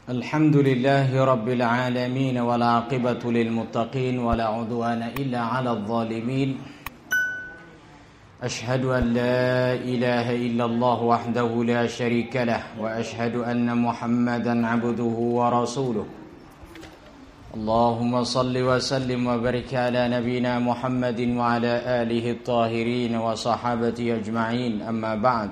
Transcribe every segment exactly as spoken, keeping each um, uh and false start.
الحمد لله رب العالمين والعاقبة للمتقين ولا عدوان إلا على الظالمين أشهد أن لا إله إلا الله وحده لا شريك له وأشهد أن محمدا عبده ورسوله اللهم صل وسلم وبارك على نبينا محمد وعلى آله الطاهرين وصحابته أجمعين أما بعد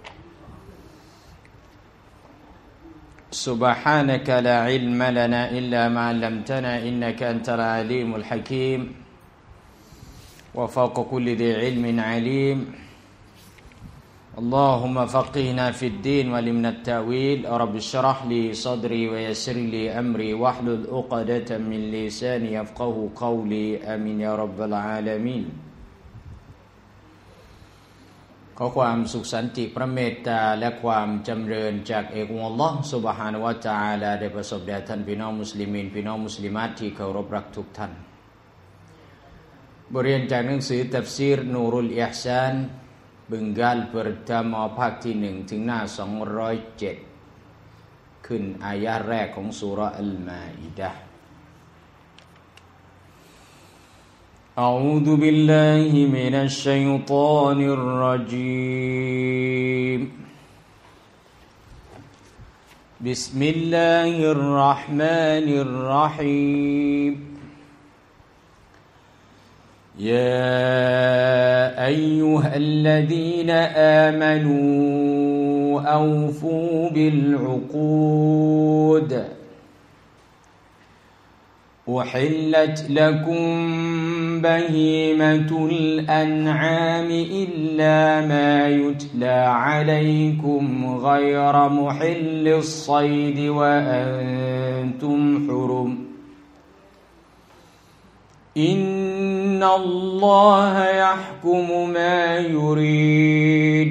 سبحانك لا علم لنا إلا ما علمتنا إنك أنت العليم الحكيم وفوق كل ذي علم عليم اللهم فقهنا في الدين وعلمنا التأويل رب اشرح لي صدري ويسر لي أمري واحلل عقدة من لساني يفقهوا قولي آمين يا رب العالمينขอความสุขสันติพระเมตตาและความจำเริญจากเอกองค์อัลเลาะห์ซุบฮานะฮูวะตะอาลาได้ประสบแด่ท่านพี่น้องมุสลิมีนพี่น้องมุสลิมาตที่เคารพรักทุกท่านบทเรียนจากหนังสือตัฟซีรนูรุลอิห์ซานบึงกาล pertama ภาคที่หนึ่งถึงหน้าสองร้อยเจ็ดขึ้นอายะห์แรกของซูเราะห์อัลมาอิดะห์أعوذ بالله من الشيطان الرجيم بسم الله الرحمن الرحيم يا أيها الذين آمنوا أوفوا بالعقود أحلت لكم بهيمة الأنعام إلا ما يتلى عليكم غير محل الصيد وأنتم حرم إن الله يحكم ما يريد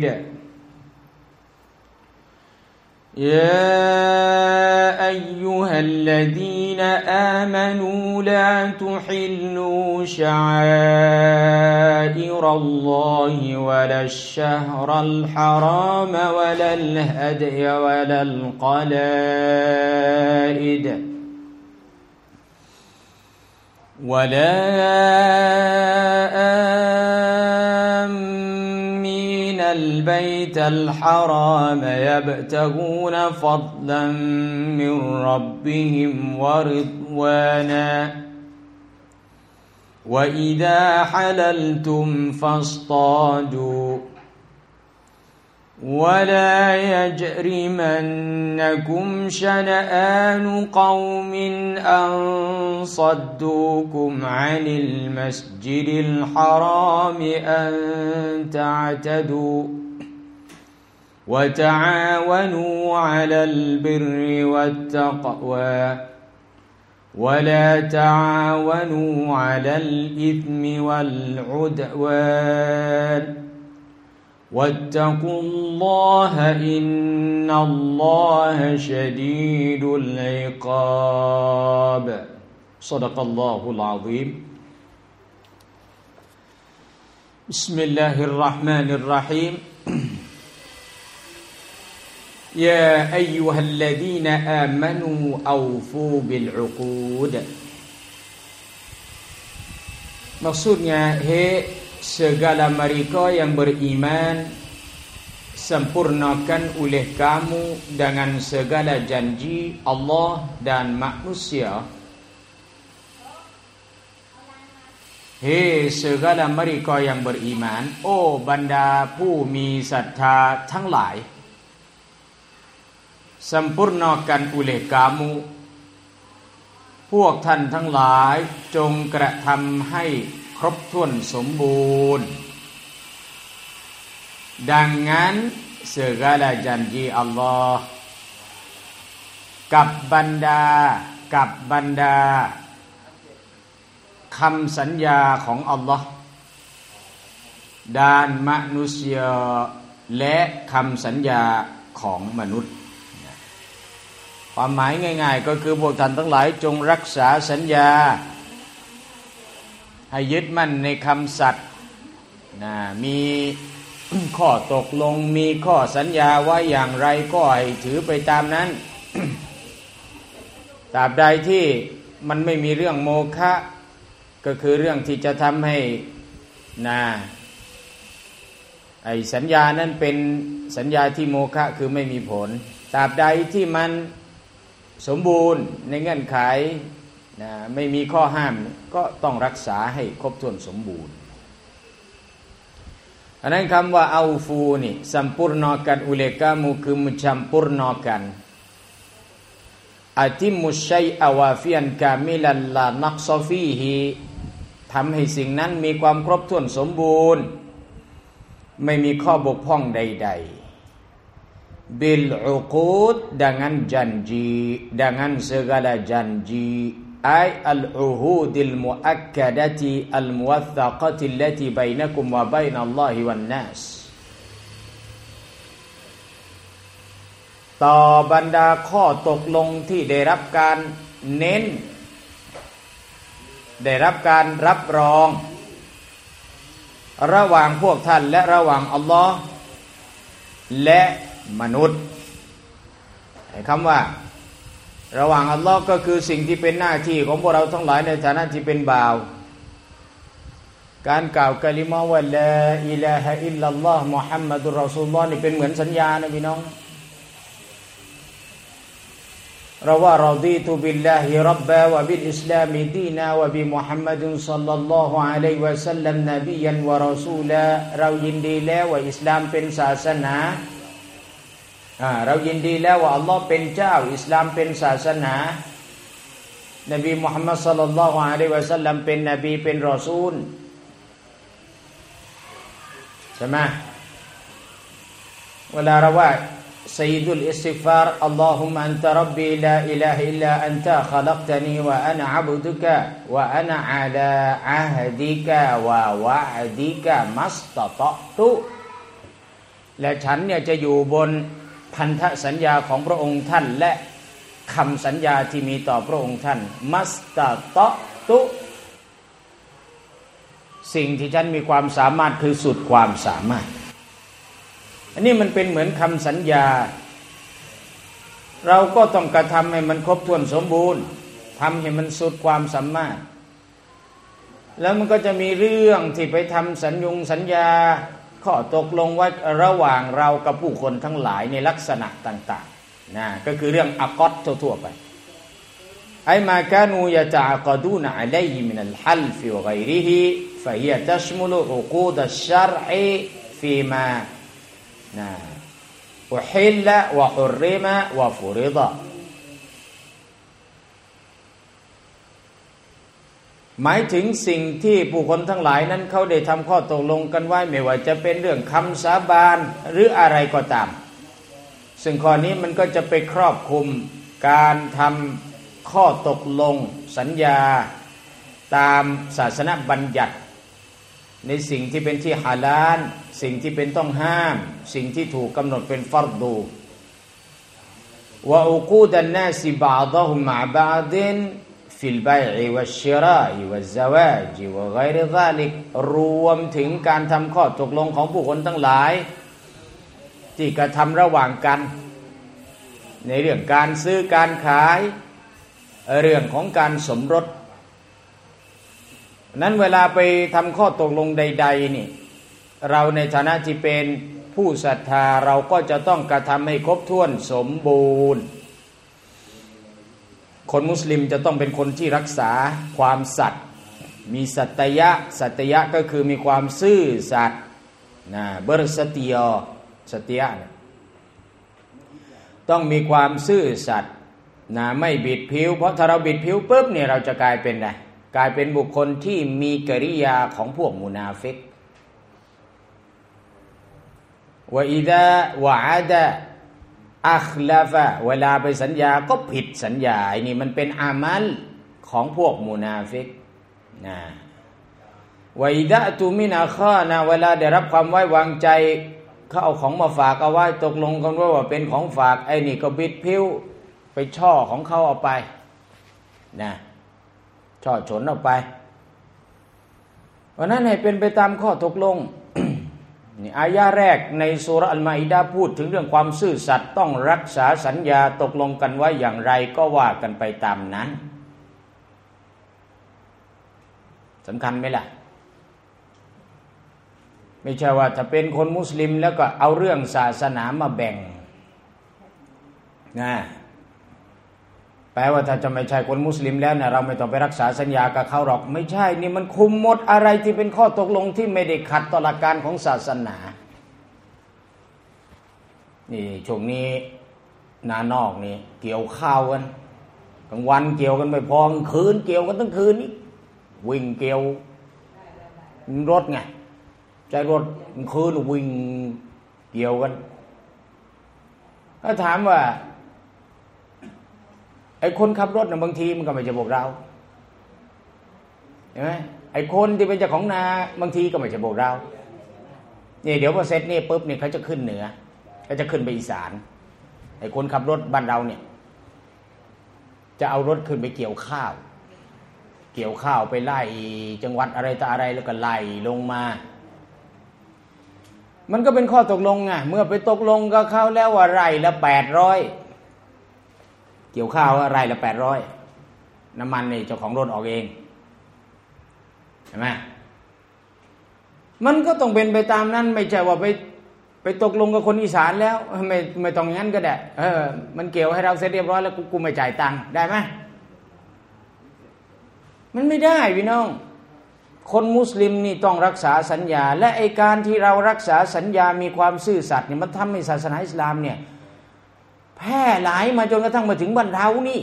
يا أيها الذين آمنوا لا تحلوا شعائر الله ولا الشهر الحرام ولا الهدي ولا القلائد ولا آمين البيت الحرام يبتغون فضلا من ربهم ورضوانا وإذا حللتم فاصطادوا ولا يجرمنكم شنآن قوم أن صدوكم عن المسجد الحرام أن تعتدوا وتعاونوا على البر والتقوى ولا تعاونوا على الإثم والعدوان واتقوا الله إن الله شديد العقاب صدق الله العظيم بسم الله الرحمن الرحيم يا أيها الذين آمنوا أوفوا بالعقود maksudnya hey segala mereka yang beriman sempurnakan oleh kamu dengan segala janji Allah dan manusia. Hei segala mereka yang beriman, oh บรรดาผู้มีศรัทธาทั้งหลาย sempurnakan oleh kamu พวกท่านทั้งหลายจงกระทำให้ครบถ้วนสมบูรณ์ดังนั้น segala janji Allah กับบรรดากับบรรดาคำสัญญาของอัลลอฮ์ด้านมนุษยและคำสัญญาของมนุษย์ความหมายง่ายๆก็คือพวกท่านทั้งหลายจงรักษาสัญญาให้ยึดมั่นในคำสัตย์ นะมีข้อตกลงมีข้อสัญญาว่าอย่างไรก็ให้ถือไปตามนั้นตราบใดที่มันไม่มีเรื่องโมฆะก็คือเรื่องที่จะทำให้นะไอ้สัญญานั้นเป็นสัญญาที่โมฆะคือไม่มีผลตราบใดที่มันสมบูรณ์ในเงื่อนไขนะไม่มีข้อห้ามก็ต้องรักษาให้ครบถ้วนสมบูรณ์อันนั้นคำว่าเอาฟูนี่สัมปุรณกันอุเลกามุคือมุจัมปุรณกันอาติมุชัยอวาฟิยันกามิลันลานักซอฟีฮีทำให้สิ่งนั้นมีความครบถ้วนสมบูรณ์ไม่มีข้อบกพร่องใดๆ bil uqud dengan janji dengan segala janji ay al uhudil muakkadati al muwaththaqati allati bainakum wa bainallahi wan nas ต่อบรรดาข้อตกลงที่ได้รับการเน้นได้รับการรับรองระหว่างพวกท่านและระหว่างอัลลอฮ์และมนุษย์คำว่าระหว่างอัลลอฮ์ก็คือสิ่งที่เป็นหน้าที่ของพวกเราทั้งหลายในฐานะที่เป็นบ่าวการกล่าวกะลิมะฮ์ว่าลาอิลาฮะอิลลัลลอฮ์มุฮัมมัดุรรอซูลุลลอฮ์นี่เป็นเหมือนสัญญานะพี่น้องเราว่ารอดีตุบิลลาฮิร็อบบะวะบิลอิสลามิดีนา วะบิมุฮัมมัดศ็อลลัลลอฮุอะลัยฮิวะซัลลัมนบียันวะรอซูลาเรายินดีแล้วว่าอิสลามเป็นศาสนาอ่าเรายินดีแล้วว่าอัลลอฮ์เป็นเจ้าอิสลามเป็นศาสนานบีมุฮัมมัดศ็อลลัลลอฮุอะลัยฮิวะซัลลัมเป็นนบีเป็นรอซูลใช่ไหมเวลาเราว่าسيد الاستغفار اللهم أنت ربي لا إله إلا أنت خلقتني وأنا عبدك وأنا على عهدك ووعدك ما استطعت และฉันเนี่ยจะอยู่บนพันธสัญญาของพระองค์ท่านและคำสัญญาที่มีต่อพระองค์ท่านมัสตะตะตุสิ่งที่ฉันมีความสามารถคือสุดความสามารถอันนี้มันเป็นเหมือนคำสัญญาเราก็ต้องกระทำให้มันครบถ้วนสมบูรณ์ทำให้มันสุดความสามารถแล้วมันก็จะมีเรื่องที่ไปทำสัญญงสัญญาข้อตกลงไว้ระหว่างเรากับผู้คนทั้งหลายในลักษณะต่างๆนะก็คือเรื่องอักอดทั่วๆไปไอมากานูยะตะอักดูนอะลัยฮิมินัลฮัลฟิวะฆอยริฮิฟะฮิยะตัชมุลุอุกูดัชชัรอิฟีมานะอุฮิลละวะฮุริมะวะฟุริฎะหมายถึงสิ่งที่ผู้คนทั้งหลายนั้นเขาได้ทำข้อตกลงกันไว้ไม่ว่าจะเป็นเรื่องคำสาบานหรืออะไรก็ตามซึ่งข้อนี้มันก็จะไปครอบคลุมการทำข้อตกลงสัญญาตามศาสนบัญญัติในสิ่งที่เป็นที่ฮาลาลสิ่งที่เป็นต้องห้ามสิ่งที่ถูกกำหนดเป็นฟัรดูวะอุกูดันนาซิบะฎอฮุมมะบะฎินฟิลบัยอิวัชชิรออิวัซซะวาจิวะฆอยริซาลิกรวมถึงการทำข้อตกลงของผู้คนทั้งหลายที่กระทำระหว่างกันในเรื่องการซื้อการขายเรื่องของการสมรสนั้นเวลาไปทำข้อตกลงใดๆนี่เราในฐานะที่เป็นผู้ศรัทธาเราก็จะต้องกระทำให้ครบถ้วนสมบูรณ์คนมุสลิมจะต้องเป็นคนที่รักษาความสัตย์มีสัตยะสัตยะก็คือมีความซื่อสัตย์นะเบอร์สติยอสัตยะต้องมีความซื่อสัตย์นะไม่บิดผิวเพราะถ้าเราบิดผิวปุ๊บเนี่ยเราจะกลายเป็นไงกลายเป็นบุคคลที่มีกิริยาของพวกมุนาฟิกวะอิดะวะอะดะอัคลาฟะเวลาไปสัญญาก็ผิดสัญญาไอ้นี่มันเป็นอามัลของพวกมุนาฟิกนะวะอิดะตุมินาคานะเวลาได้รับความไว้วางใจเขาเอาของมาฝากเอาไว้ตกลงกันว่าว่าเป็นของฝากไอ้นี่ก็บิดผิวไปช่อของเขาเอาไปนะช่อฉนออกไปวันนั้นให้เป็นไปตามข้อตกลงนี่อายะแรกในซูเราะห์อัลมาอิดะห์พูดถึงเรื่องความซื่อสัตย์ต้องรักษาสัญญาตกลงกันไว้อย่างไรก็ว่ากันไปตามนั้นสำคัญไหมล่ะไม่ใช่ว่าถ้าเป็นคนมุสลิมแล้วก็เอาเรื่องศาสนามาแบ่งนะแปลว่าถ้าจะไม่ใช่คนมุสลิมแล้วเนี่ยเราไม่ต้องไปรักษาสัญญากับเขาหรอกไม่ใช่นี่มันคุมหมดอะไรที่เป็นข้อตกลงที่ไม่ได้ขัดต่อหลักการของศาสนานี่ช่วงนี้นานอกนี่เกี่ยวข้าวกันกลางวันเกี่ยวกันไม่พอกลางคืนเกี่ยวกันทั้งคืนนี่วิ่งเกี่ยวรถไงใจรถกลางคืนวิ่งเกี่ยวกันถ้าถามว่าไอ้คนขับรถน่ะบางทีมันก็ไม่ใช่พวกเราเห็นไหมไอ้คนที่เป็นเจ้าของนาบางทีก็ไม่ใช่พวกเรานี่เดี๋ยวพอเสร็จนี่ปุ๊บนี่เขาจะขึ้นเหนือเขาจะขึ้นไปอีสานไอ้คนขับรถบ้านเราเนี่ยจะเอารถขึ้นไปเกี่ยวข้าวเกี่ยวข้าวไปไล่จังหวัดอะไรต่ออะไรแล้วก็ไล่ลงมามันก็เป็นข้อตกลงไงเมื่อไปตกลงกับเขาแล้วว่าไร่ละแปดร้อยเกี่ยวข้าวไร่ละแปดร้อยน้ำมันนี่เจ้าของรถออกเองเห็นไหมมันก็ต้องเป็นไปตามนั้นไม่ใช่ว่าไปไปตกลงกับคนอีสานแล้วไม่ไม่ต้องงั้นก็ได้เออมันเกี่ยวให้เราเสร็จเรียบร้อยแล้วกูกูไม่จ่ายตังค์ได้ไหมมันไม่ได้พี่น้องคนมุสลิมนี่ต้องรักษาสัญญาและไอการที่เรารักษาสัญญามีความซื่อสัตย์เนี่ยมันทำให้ศาสนาอิสลามเนี่ยแพร่หลายมาจนกระทั่งมาถึงบ้านเรานี่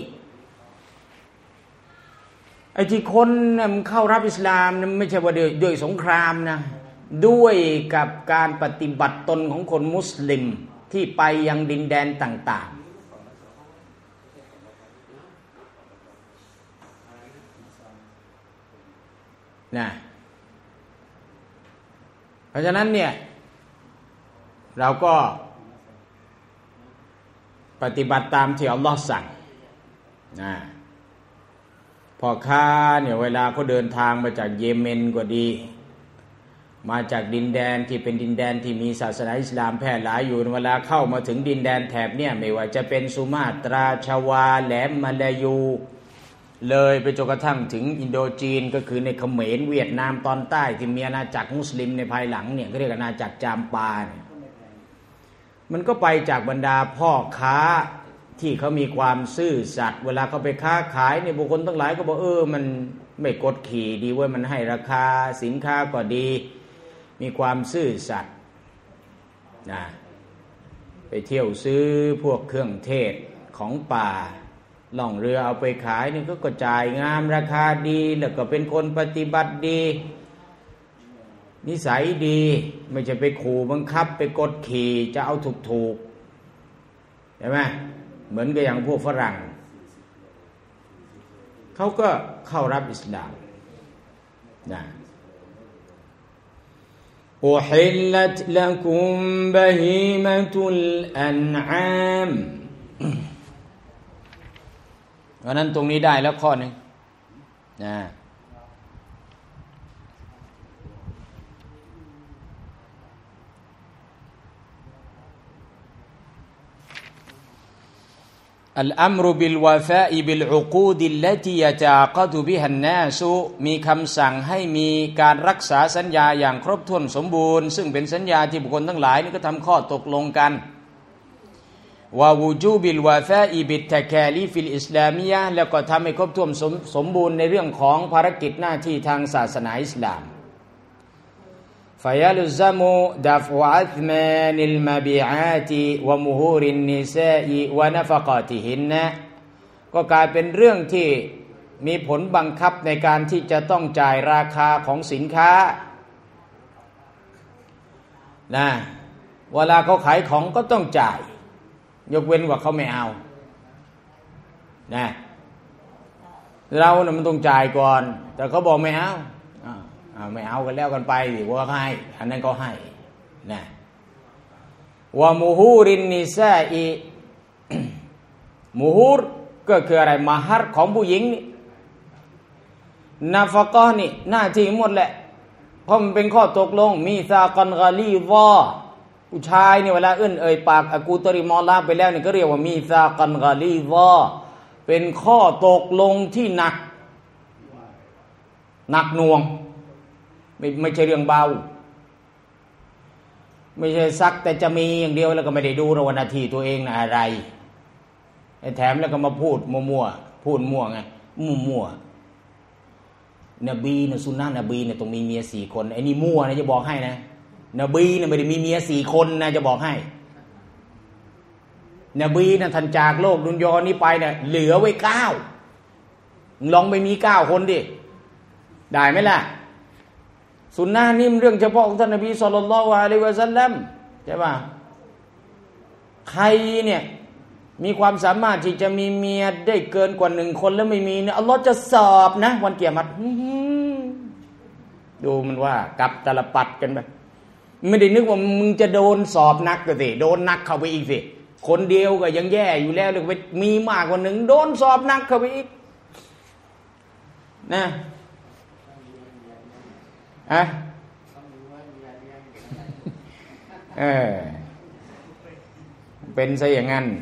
ไอ้ที่คนเข้ารับอิสลามนั้นไม่ใช่ว่าด้วยด้วยสงครามนะด้วยกับการปฏิบัติตนของคนมุสลิมที่ไปยังดินแดนต่างๆนะเพราะฉะนั้นเนี่ยเราก็ปฏิบัติตามที่อัลลอฮ์สั่งนะพ่อค้าเนี่ยเวลาเขาเดินทางมาจากเยเมนก็ดีมาจากดินแดนที่เป็นดินแดนที่มีศาสนาอิสลามแพร่หลายอยู่เวลาเข้ามาถึงดินแดนแถบเนี่ยไม่ว่าจะเป็นสุมาตราชวาแหลมมาลายูเลยไปจนกระทั่งถึงอินโดจีนก็คือในเขมรเวียดนามตอนใต้ที่มีอาณาจักรมุสลิมในภายหลังเนี่ยก็เรียกอาณาจักรจามปาเนี่ยมันก็ไปจากบรรดาพ่อค้าที่เขามีความซื่อสัตย์เวลาเขาไปค้าขายในบุคคลทั้งหลายก็บอกเออมันไม่กดขี่ดีเว้ยมันให้ราคาสินค้าก็ดีมีความซื่อสัตย์นะไปเที่ยวซื้อพวกเครื่องเทศของป่าล่องเรือเอาไปขายนี่ก็จ่ายงามราคาดีแล้วก็เป็นคนปฏิบัติดีนิสัยดีไม่จะไปขู่บังคับไปกดขี่จะเอาถูกๆใช่ไหมเหมือนกับอย่างพวกฝรั่งเขาก็เข้ารับอิสลามนะอุฮิลลัตละกุมบะฮีมะตุลอันอามเพราะนั้นตรงนี้ได้แล้วข้อหนึ่งนะอัลอัมรุบิลวาฟาอิบิลอุกูดิลลตียะตะอักดุบิฮันนาสุมีคำสั่งให้มีการรักษาสัญญาอย่างครบถ้วนสมบูรณ์ซึ่งเป็นสัญญาที่บุคคลทั้งหลายนี่ก็ทำข้อตกลงกันวาวูจูบิลวาฟาอิบิตตะกาลีฟิลอิสลามียะห์แล้วก็ทำให้ครบถ้วนสม, สมบูรณ์ในเรื่องของภารกิจหน้าที่ทางศาสนาอิสลามฟะยัลซะมุดัฟวะอัธมานิลมะบิอาติวะมุฮูรินนิซาอิวะนะฟะกาติฮินนะก็กลายเป็นเรื่องที่มีผลบังคับในการที่จะต้องจ่ายราคาของสินค้านะเวลาเขาขายของก็ต้องจ่ายยกเว้นว่าเขาไม่เอานะเราเนี่ยมันต้องจ่ายก่อนแต่เขาบอกไม่เอาอ่าไม่เอากันแล้วกันไปสิว่าให้อันนั้นก็ให้นะว่ามูฮูรินนิซาอีมูฮูรก็คืออะไรมหัรของผู้หญิงนี่นาฟะกะห์นี่หน้าที่หมดแหละเพราะมันเป็นข้อตกลงมีซากอนกาลีวอผู้ชายเนี่ยเวลาเอื้นเอ่ยปากอากูตริมอลาไปแล้วเนี่ยก็เรียกว่ามีซากอนกาลีวอเป็นข้อตกลงที่หนักหนักหน่วงไม่ไม่ใช่เรื่องเบาไม่ใช่ซักแต่จะมีอย่างเดียวแล้วก็ไม่ได้ดูระวันนาทีตัวเองนะอะไรไอ้แถมแล้วก็มาพูดมั่วๆพูดมั่วไงมั่วๆนบีนะซุนนะนบีเนี่ยต้องมีเมียสี่คนไอ้นี่มั่วนะจะบอกให้นะนบีเนี่ยไม่ได้มีเมียสี่คนนะจะบอกให้นบีนะท่านจากโลกดุนยอนี้ไปเนี่ยเหลือไว้เก้าลองไปมีเก้าคนดิได้ไหมล่ะสุนนะนี่มันเรื่องเฉพาะของท่านนบีศ็อลลัลลอฮุอะลัยฮิวะซัลลัมใช่ป่ะใครเนี่ยมีความสามารถที่จะมีเมียได้เกินกว่าหนึ่งคนแล้วไม่มีเนี่ยอัลลอฮ์จะสอบนะวันเกียรติดูมันว่ากับตลปัดกันไปไม่ได้นึกว่ามึงจะโดนสอบนักก็สิโดนนักเข้าไปอีกสิคนเดียวก็ยังแย่อยู่แล้วเลยไปมีมากกว่าหนึ่งโดนสอบนักเข้าไปอีกนะอะเออเป็นซะอย่างนั้น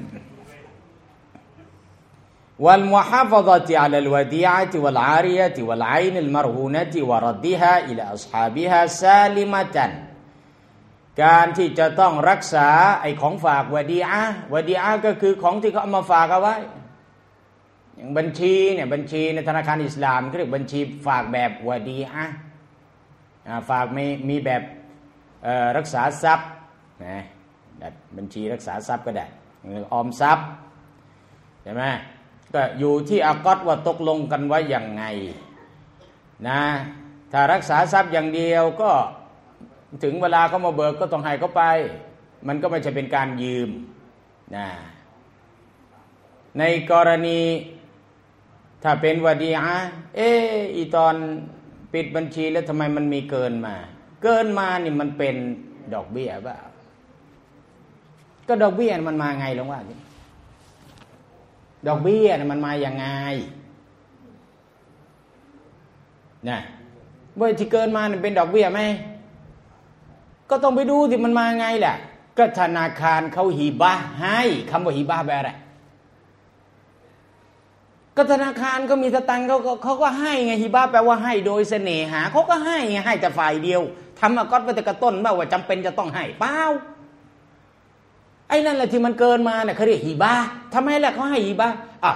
والمحافظة على الوديعة والعارية والعين المرهونة وردها إلى أصحابها سالمة การที่จะต้องรักษาไอ้ของฝากวะดีอะห์วะดีอะห์ก็คือของที่เขาเอามาฝากเอาไว้อย่างบัญชีเนี่ยบัญชีในธนาคารอิสลามเขาเรียกบัญชีฝากแบบวะดีอะห์ฝากมีมีแบบรักษาทรัพย์นะแบบบัญชีรักษาทรัพย์ก็ได้ออมทรัพย์ใช่ไหมก็อยู่ที่อักอดว่าตกลงกันไว้อย่างไงนะถ้ารักษาทรัพย์อย่างเดียวก็ถึงเวลาเขามาเบิกก็ต้องให้เขาไปมันก็ไม่ใช่เป็นการยืมนะในกรณีถ้าเป็นวะดีอะห์เอออีตอนปิดบัญชีแล้วทำไมมันมีเกินมาเกินมานี่มันเป็นดอกเบี้ยป่ะก็ดอกเบี้ยมันมาไงลองว่าดิดอกเบี้ยมันมาอย่างไงนะว่าที่เกินมาเนี่ยเป็นดอกเบี้ยไหมก็ต้องไปดูที่มันมาไงแหละก็ธนาคารเขาฮิบะห์ให้คำว่าฮิบะห์แปลอะไรก็ธนาคารก็มีสตังค์เขาก็เขาก็ให้ไงฮิบะห์แปลว่าให้โดยเสน่หาเขาก็ให้ไงให้แต่ฝ่ายเดียวทำมาก็ไปแต่กระต้นว่าจำเป็นจะต้องให้เปล่าไอ้นั่นแหละที่มันเกินมาเนี่ยเขาเรียกฮิบะห์ทำไมล่ะเขาให้ฮิบะห์อ่ะ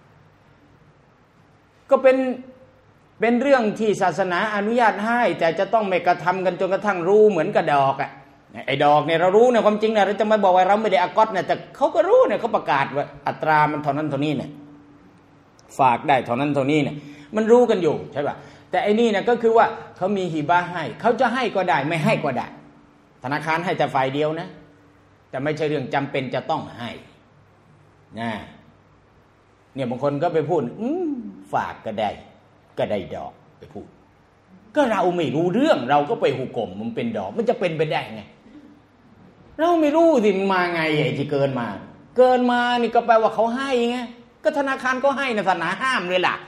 ก็เป็นเป็นเรื่องที่ศาสนาอนุญาตให้แต่จะต้องไม่กระทำกันจนกระทั่งรู้เหมือนกระดอกอ่ะไอ้ดอกเนี่ยเรารู้เนี่ยความจริงเนี่ยเราจะไม่บอกว่าเราไม่ได้อากอดเนี่ยแต่เขาก็รู้เนี่ยเขาประกาศว่าอัตรามันเท่านั้นเท่านี้เนี่ยฝากได้เท่านั้นเท่านี้เนี่ยมันรู้กันอยู่ใช่ป่ะแต่ไอ้นี่เนี่ยก็คือว่าเขามีฮิบะห์ให้เขาจะให้ก็ได้ไม่ให้ก็ได้ธนาคารให้แต่ฝ่ายเดียวนะแต่ไม่ใช่เรื่องจำเป็นจะต้องให้นะเนี่ยบางคนก็ไปพูดอืมฝากก็ได้ก็ได้ดอกไปพูดก็เราไม่รู้เรื่องเราก็ไปหุกกลมมันเป็นดอกมันจะเป็นไปได้ไงเราไม่รู้สิมันมาไงไอ้ที่เกินมาเกินมานี่ก็แปลว่าเขาให้ไงก็ธนาคารก็ให้นะศาสนาห้ามเลยล่ะ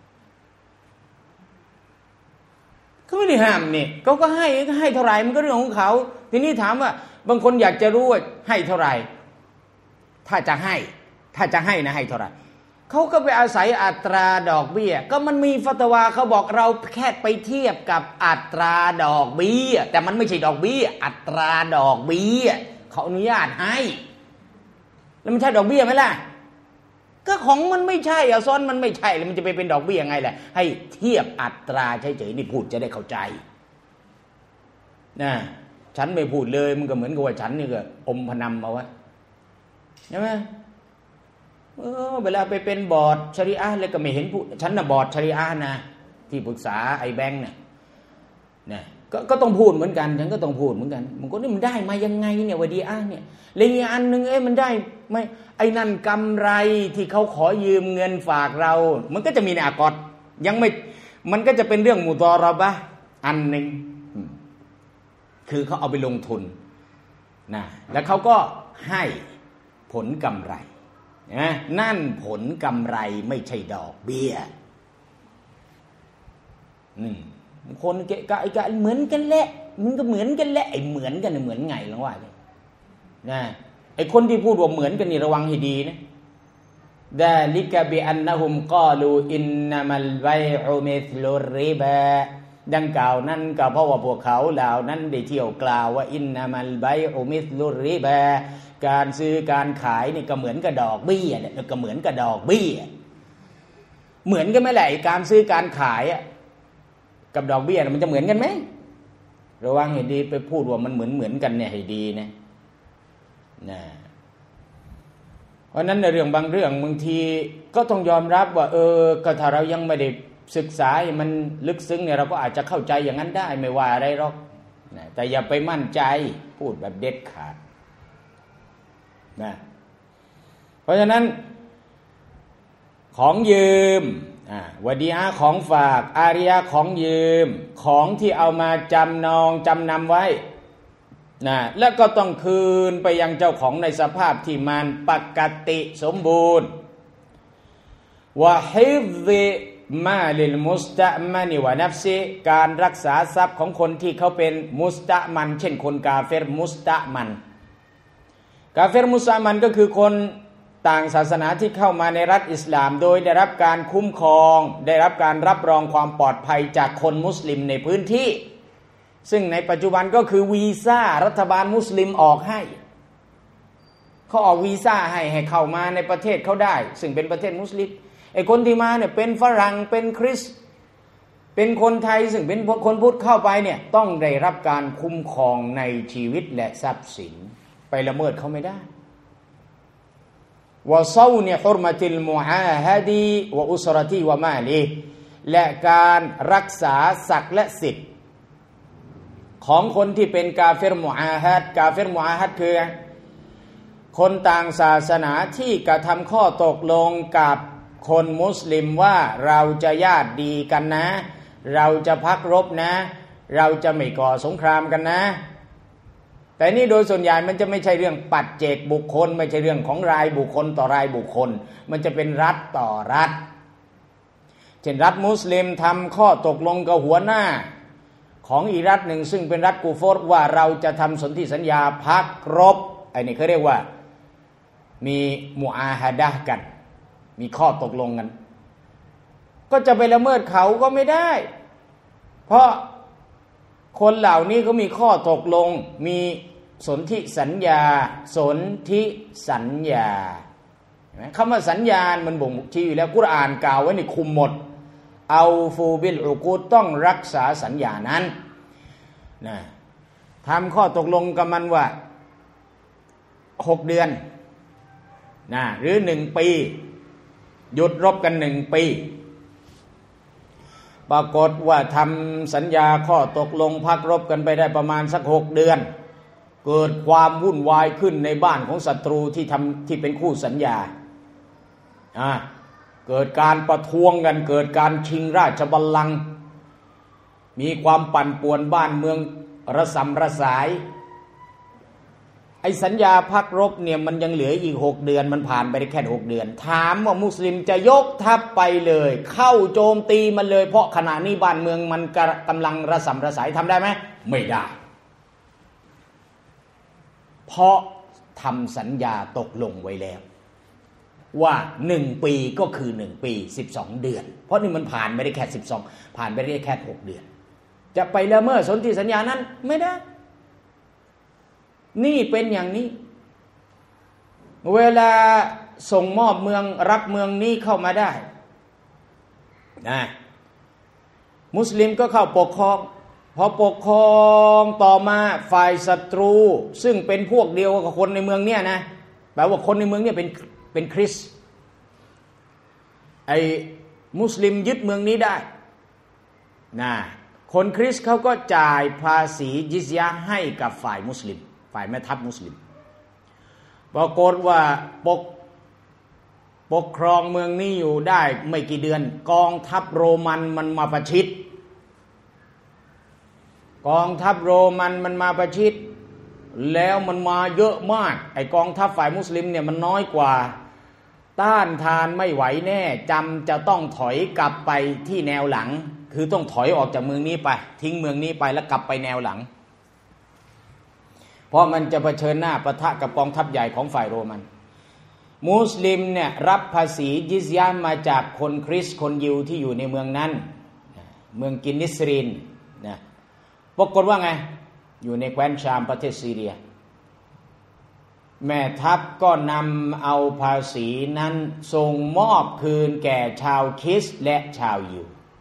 เขาไม่ได้ห้ามนี่เขาก็ให้ก็ให้เท่าไหร่มันก็เรื่องของเขาทีนี้ถามว่าบางคนอยากจะรู้ว่าให้เท่าไหร่ถ้าจะให้ถ้าจะให้นะให้เท่าไหร่เขาก็ไปอาศัยอัตราดอกเบี้ยก็มันมีฟัตวาเขาบอกเราแค่ไปเทียบกับอัตราดอกเบี้ยแต่มันไม่ใช่ดอกเบี้ยอัตราดอกเบี้ยเขาอนุญาตให้แล้วมันใช่ดอกเบี้ยไหมล่ะก็ของมันไม่ใช่อ่ะซ้อนมันไม่ใช่แล้วมันจะไปเป็นดอกเบี้ยยังไงแหละให้เทียบอัตราเฉยๆนี่พูดจะได้เข้าใจนะฉันไม่พูดเลยมันก็เหมือนกับว่าฉันนี่ก็อมพนันเอาไว้ใช่ไหมเออเวลาไปเป็นบอร์ดชะรีอะห์เลยก็ไม่เห็นพูดฉันน่ะบอร์ดชะรีอะห์นะที่ปรึกษาไอ้แบงค์เนี่ยเนี่ยก็ก็ต้องพูดเหมือนกันฉันก็ต้องพูดเหมือนกันมันก็นี่มันได้มายังไงเนี่ยวะดีอะห์เนี่ยเลยอีกอันนึงเอ้ยมันได้ไม่ไอ้นั่นกำไรที่เขาขอยืมเงินฝากเรามันก็จะมีในอากอดยังไม่มันก็จะเป็นเรื่องมุฎอเราะบะห์อันนึงคือเขาเอาไปลงทุนนะแล้วเขาก็ให้ผลกำไรนะนั่นผลกำไรไม่ใช่ดอกเบี้ยอืมคนเกะกะไอ้กะเหมือนกันแหละมันก็เหมือนกันแหละไอ้เหมือนกันเหมือนไงลองว่าดินะไอ้คนที่พูดว่าเหมือนกันนี่ระวังให้ดีนะดาลิกะบิอันนะฮุมกาลูอินนัมัลบัยอุมิธลุริบาดังกล่าวนั้นก็เพราะว่าพวกเขาเหล่านั้นได้เที่ยวกล่าวว่าอินนัมัลบัยอุมิธลุริบาการซื้อการขายนี่ก็เหมือนกับดอกเบี้ยเนี่ยก็เหมือนกับดอกเบี้ยเหมือนกันไหมล่ะการซื้อการขายอ่ะกับดอกเบี้ยมันจะเหมือนกันไหมระวังให้ดีไปพูดว่ามันเหมือนเหมือนกันเนี่ยให้ดีนะนะเพราะนั้นในเรื่องบางเรื่องบางทีก็ต้องยอมรับว่าเออก็ถ้าเรายังไม่ได้ศึกษามันลึกซึ้งเนี่ยเราก็อาจจะเข้าใจอย่างนั้นได้ไม่ว่าอะไรหรอกนะแต่อย่าไปมั่นใจพูดแบบเด็ดขาดนะเพราะฉะนั้นของยืมอ่าวดีอาของฝากอาริยะของยืมของที่เอามาจำนองจำนำไว้นะแล้วก็ต้องคืนไปยังเจ้าของในสภาพที่มันปกติสมบูรณ์วะฮิฟซิมาลิลมุสตะมันวะนัฟซิการรักษาทรัพย์ของคนที่เขาเป็นมุสตะมันเช่นคนกาเฟรมุสตะมันกาเฟรมุสตะมันก็คือคนต่างศาสนาที่เข้ามาในรัฐอิสลามโดยได้รับการคุ้มครองได้รับการรับรองความปลอดภัยจากคนมุสลิมในพื้นที่ซึ่งในปัจจุบันก็คือวีซ่ารัฐบาลมุสลิมออกให้เขาออกวีซ่าให้ให้เข้ามาในประเทศเขาได้ซึ่งเป็นประเทศมุสลิมไอ้คนที่มาเนี่ยเป็นฝรั่งเป็นคริสเป็นคนไทยซึ่งเป็นคนพุทธเข้าไปเนี่ยต้องได้รับการคุ้มครองในชีวิตและทรัพย์สินไปละเมิดเขาไม่ได้วะซอนิฮุรมะติลมุอาฮะดีวะอุสรติวะมาลิและการรักษาศักดิ์และสิทธิ์ของคนที่เป็นกาเฟรมุอาฮัดกาเฟรมุอาฮัดคือคนต่างศาสนาที่กระทำข้อตกลงกับคนมุสลิมว่าเราจะญาติดีกันนะเราจะพักรบนะเราจะไม่ก่อสงครามกันนะแต่นี่โดยส่วนใหญ่มันจะไม่ใช่เรื่องปัจเจกบุคคลไม่ใช่เรื่องของรายบุคคลต่อรายบุคคลมันจะเป็นรัฐต่อรัฐเช่นรัฐมุสลิมทำข้อตกลงกับหัวหน้าของอีกรัฐหนึ่งซึ่งเป็นรัฐกูฟอรว่าเราจะทำสนธิสัญญาพักรบไอ้นี่เขาเรียกว่ามีมุอาฮะดะห์กันมีข้อตกลงกันก็จะไปละเมิดเขาก็ไม่ได้เพราะคนเหล่านี้เขามีข้อตกลงมีสนธิสัญญาสนธิสัญญาเห็นไหมคำว่าสัญญามันบ่งชี้อยู่แล้วกุรอานกล่าวไว้ในคุมหมดเอาฟูบิลอุกูดต้องรักษาสัญญานั้นนะทำข้อตกลงกับมันว่าหกเดือนนะหรือหนึ่งปีหยุดรบกันหนึ่งปีปรากฏว่าทำสัญญาข้อตกลงพักรบกันไปได้ประมาณสักหกเดือนเกิดความวุ่นวายขึ้นในบ้านของศัตรูที่ทำที่เป็นคู่สัญญาอ่าเกิดการประท้วงกันเกิดการชิงราชบัลลังก์มีความปั่นป่วนบ้านเมืองระสำระสายไอ้สัญญาพักรบเนี่ยมันยังเหลืออีกหกเดือนมันผ่านไปได้แค่หกเดือนถามว่ามุสลิมจะยกทัพไปเลยเข้าโจมตีมันเลยเพราะขณะนี้บ้านเมืองมันกำลังระสำระสายทำได้ไหมไม่ได้เพราะทำสัญญาตกลงไว้แล้วว่าหนึ่งปีก็คือหนึ่งปีสิบสองเดือนเพราะนี่มันผ่านไปได้แค่สิบสองผ่านไปได้แค่หกเดือนจะไปละเมิดสนธิสัญญานั้นไม่ได้นี่เป็นอย่างนี้เวลาส่งมอบเมืองรับเมืองนี้เข้ามาได้นะมุสลิมก็เข้าปกครองพอปกครองต่อมาฝ่ายศัตรูซึ่งเป็นพวกเดียวกับคนในเมืองเนี่ยนะแปลว่าคนในเมืองเนี่ยเป็นเป็นคริสต์ไอ้มุสลิมยึดเมืองนี้ได้นะคนคริสต์เขาก็จ่ายภาษีญิซยะห์ให้กับฝ่ายมุสลิมฝ่ายแม่ทัพมุสลิมปรากฏว่าปกปกครองเมืองนี้อยู่ได้ไม่กี่เดือนกองทัพโรมันมันมาประชิดกองทัพโรมันมันมาประชิดแล้วมันมาเยอะมากไอ้กองทัพฝ่ายมุสลิมเนี่ยมันน้อยกว่าต้านทานไม่ไหวแน่จำจะต้องถอยกลับไปที่แนวหลังคคือต้องถอยออกจากเมืองนี้ไปทิ้งเมืองนี้ไปแล้วกลับไปแนวหลังเพราะมันจะเผชิญหน้าปะทะกับกองทัพใหญ่ของฝ่ายโรมันมุสลิมเนี่ยรับภาษียิซยะห์มาจากคนคริสต์คนยิวที่อยู่ในเมืองนั้นเมืองกินนิสรินนะปรากฏว่าไงอยู่ในแคว้นชามประเทศซีเรียแม่ทัพก็นำเอาภาษีนั้นส่งมอบคืนแก่ชาวคริสต์และชาวยิว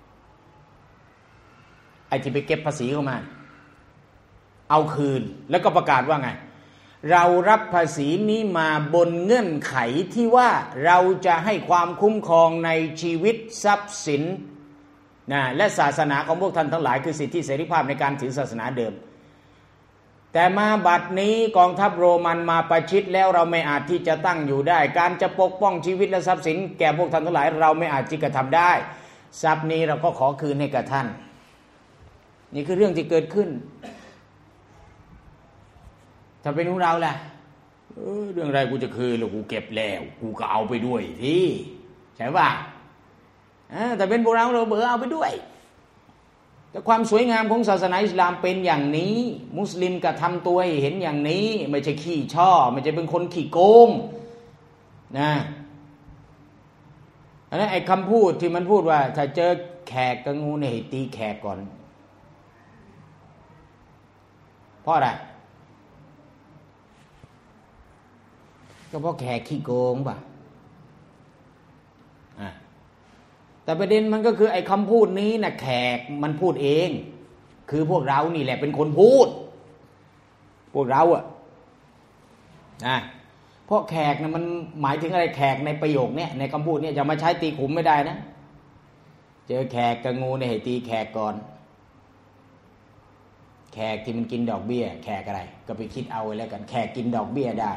ไอ้ที่ไปเก็บภาษีเข้ามาเอาคืนแล้วก็ประกาศว่าไงเรารับภาษีนี้มาบนเงื่อนไขที่ว่าเราจะให้ความคุ้มครองในชีวิตทรัพย์สินนะและศาสนาของพวกท่านทั้งหลายคือสิทธิเสรีภาพในการถือศาสนาเดิมแต่มาบัดนี้กองทัพโรมันมาประชิดแล้วเราไม่อาจที่จะตั้งอยู่ได้การจะปกป้องชีวิตและทรัพย์สินแก่พวกท่านทั้งหลายเราไม่อาจที่จะทำได้ทรัพย์นี้เราก็ขอคืนให้กับท่านนี่คือเรื่องที่เกิดขึ้นถ้าเป็นของเราล่ะเออเรื่องอะไรกูจะคืนหรือกูเก็บแล้วกูก็เอาไปด้วยที่ใช่ป่ะแต่เป็นพวกเราเราเบื่อเอาไปด้วยแต่ความสวยงามของศาสนาอิสลามเป็นอย่างนี้มุสลิมก็ทำตัวให้เห็นอย่างนี้ไม่ใช่ขี้ช่อไม่ใช่เป็นคนขี้โกงนะอันนั้นไอ้คำพูดที่มันพูดว่าถ้าเจอแขกกับงูเนี่ยให้ตีแขกก่อนเพราะอะไรก็เพราะแขกขี้โกงป่ะอ่ะแต่ประเด็นมันก็คือไอ้คำพูดนี้นะแขกมันพูดเองคือพวกเรานี่แหละเป็นคนพูดพวกเราอ่ะนะเพราะแขกนะมันหมายถึงอะไรแขกในประโยคนี้ในคำพูดนี้จะมาใช้ตีขุมไม่ได้นะเจอแขกกับงูเนี่ยให้ตีแขกก่อนแขกที่มันกินดอกเบี้ยแขกอะไรก็ไปคิดเอาไว้แล้วกันแขกกินดอกเบี้ยได้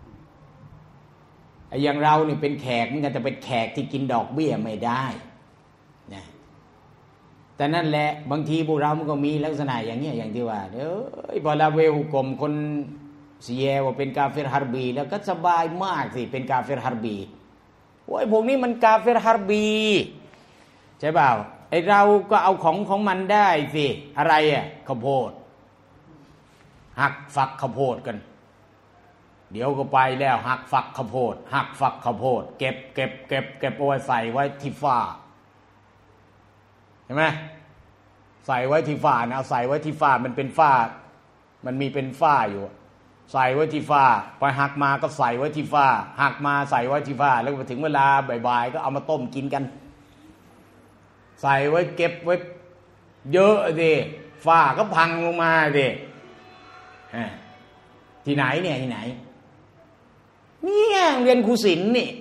ไอ้อย่างเรานี่เป็นแขกมันก็จะเป็นแขกที่กินดอกเบี้ยไม่ได้นะแต่นั่นแหละบางทีพวกเรามันก็มีลักษณะอย่างเงี้ยอย่างที่ว่าเดี๋ยวพอลาเวลกลมคนเสียว่าเป็นกาเฟรฮาร์บีแล้วก็สบายมากสิเป็นกาเฟรฮาร์บีโอ้ยพวกนี้มันกาเฟรฮาร์บีใช่เปล่าไอ้เราก็เอาของของมันได้สิอะไรอ่ะข้าวโพดหักฝักข้าวโพดกันเดี๋ยวก็ไปแล้วหักฝักข้าวโพดหักฝักข้าวโพดเก็บเก็บเก็บเก็บเอาไว้ใส่ไว้ที่ฝ้าเห็นไหมใส่ไว้ที่ฝ้านะเอาใส่ไว้ที่ฝ้ามันเป็นฝ้ามันมีเป็นฝ้าอยู่ใส่ไว้ที่ฝ้าไปหักมาก็ใส่ไว้ที่ฝ้าหักมาใส่ไว้ที่ฝ้าแล้วพอถึงเวลาบ่ายๆก็เอามาต้มกินกันใส่ไว้เก็บไว้เยอะดิฝ้าก็พังลงมาดิที่ไหนเนี่ยที่ไหนเนี่ยโรงเรียนครูศิลป์นี่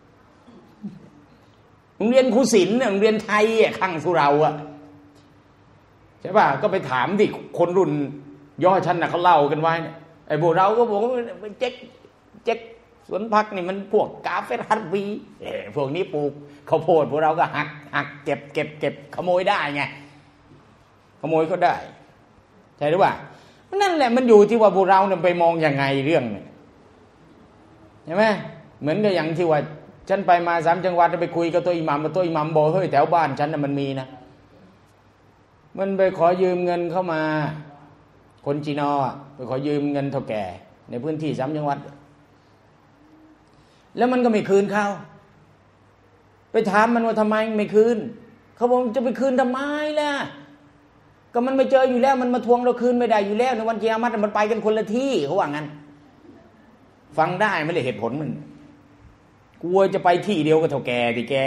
โรงเรียนครูศิลป์เนี่ยโรงเรียนไทยอ่ะข้างสุเราอ่ะใช่ป่ะก็ไปถามดิคนรุ่นย่อชั้นน่ะเขาเล่ากันไว้เนี่ยไอ้พวกเราก็บอกว่าเจ๊กเจ๊กสวนผักนี่มันพวกกาเฟรฮัตบีเอ้พวกนี้ปลูกข้าวโพดพวกเราก็หักหักเก็บเก็บเก็บขโมยได้ไงขโมยก็ได้ใช่หรือเปล่านั่นแหละมันอยู่ที่ว่าพวกเราเนี่ยไปมองยังไงเรื่องเนี่ยใช่ไหมเหมือนกับอย่างที่ว่าฉันไปมาสามจังหวัดไปคุยกับตัวอิหมัมกับตัวอิหมัมบอกเฮ้ยแถวบ้านฉันน่ะมันมีนะมันไปขอยืมเงินเข้ามาคนจีนอไปขอยืมเงินเท่าแก่ในพื้นที่สามจังหวัดแล้วมันก็ไม่คืนเขาไปถามมันว่าทำไมไม่คืนเขาบอกจะไปคืนทำไมล่ะก็มันไม่เจออยู่แล้วมันมาทวงเราคืนไม่ได้อยู่แล้วในวันกิยามะฮ์มันไปกันคนละที่เขาว่างั้นฟังได้ไม่เลยเหตุผลมันกลัวจะไปที่เดียวกับเท่าแก่ที่แก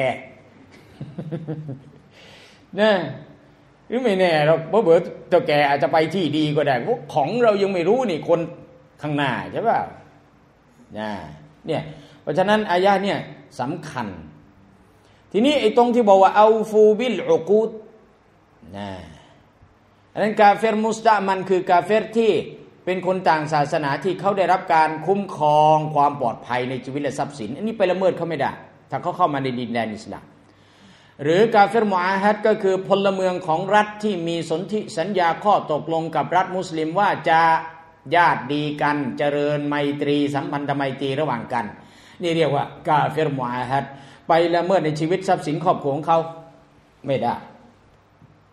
เนี่ยหรือไม่แน่เราเพราะเบื่อเท่าแก่อาจจะไปที่ดีก็ได้เพราะของเรายังไม่รู้นี่คนข้างหน้าใช่ป่ะเนี่ยเพราะฉะนั้นอายะห์เนี่ยสำคัญทีนี้ไอ้ตรงที่บอกว่าเอาฟูบิลอุกูดนะอันนั้นกาเฟรมุสตะมันคือกาเฟรที่เป็นคนต่างศาสนาที่เขาได้รับการคุ้มครองความปลอดภัยในชีวิตและทรัพย์สินอันนี้ไปละเมิดเขาไม่ได้ถ้าเขาเข้ามาในดินแดนอิสลามหรือกาเฟรมุอาฮัดก็คือพลเมืองของรัฐที่มีสนธิสัญญาข้อตกลงกับรัฐมุสลิมว่าจะญาติดีกันเจริญไมตรีสัมพันธไมตรีระหว่างกันนี่เรียกว่ากาเฟรมุอาฮัดไปละเมิดในชีวิตทรัพย์สินครอบครัวของเขาไม่ได้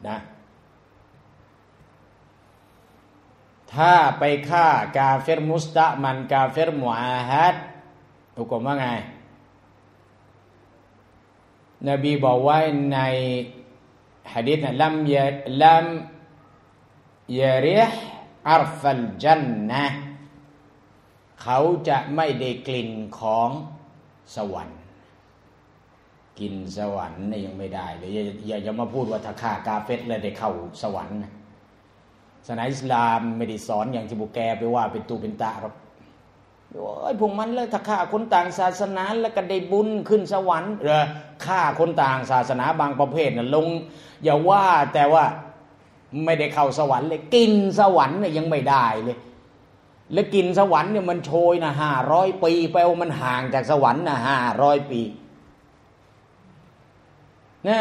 นะถ้าไปฆ่ากาเฟรมุสตะมันกาเฟรมุอาฮัดหุกมว่าไงนบีบอกว่าในหะดีษนะลัมยะลัมยะริฮอัรฟัลญันนะห์เขาจะไม่ได้กลิ่นของสวรรค์กินสวรรค์นี่ยังไม่ได้เลยอย่าอย่าอย่ามาพูดว่าถ้าฆ่ากาเฟรแล้วได้เข้าสวรรค์นะศาสนาอิสลามไม่ได้สอนอย่างที่บุแกไปว่าเป็นตูเป็นตะหรอกโอ้ยพวกมันเลยถ้าฆ่าคนต่างศาสนาแล้วก็ได้บุญขึ้นสวรรค์เหรอฆ่าคนต่างศาสนาบางประเภทน่ะลงอย่าว่าแต่ว่าไม่ได้เข้าสวรรค์เลยกินสวรรค์เนี่ยยังไม่ได้เลยแล้วกินสวรรค์เนี่ยมันโชยนะห้าร้อยปีไปว่ามันห่างจากสวรรค์นะห้าร้อยปีนะ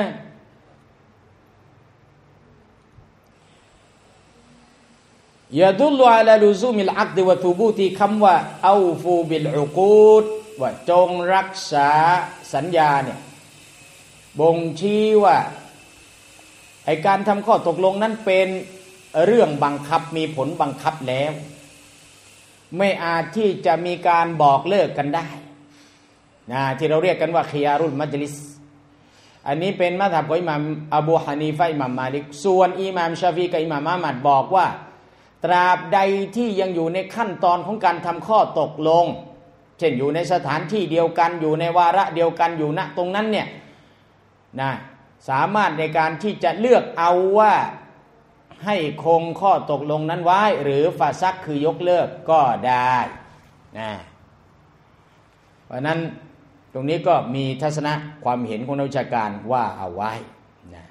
ยะดุลลุอะลาลุซูมิลอักดวะทุบูติคำว่าเอาฟูบิลอุกูดว่าจงรักษาสัญญาเนี่ยบ่งชี้ว่าไอ้การทำข้อตกลงนั้นเป็นเรื่องบังคับมีผลบังคับแล้วไม่อาจที่จะมีการบอกเลิกกันได้นะที่เราเรียกกันว่าคิยารุลมัจลิสอันนี้เป็นมัธยบของอิหม่ามอบูฮานีฟะห์อิหม่ามมาลิกส่วนอิหม่ามชาฟีอีกับอิหม่ามอะห์มัดบอกว่าตราบใดที่ยังอยู่ในขั้นตอนของการทำข้อตกลงเช่นอยู่ในสถานที่เดียวกันอยู่ในวาระเดียวกันอยู่ณตรงนั้นเนี่ยนะสามารถในการที่จะเลือกเอาว่าให้คงข้อตกลงนั้นไว้หรือฟาซักคือยกเลิกก็ได้นะเพราะนั้นตรงนี้ก็มีทัศนะความเห็นของนักวิชาการว่าเอาไว้นะ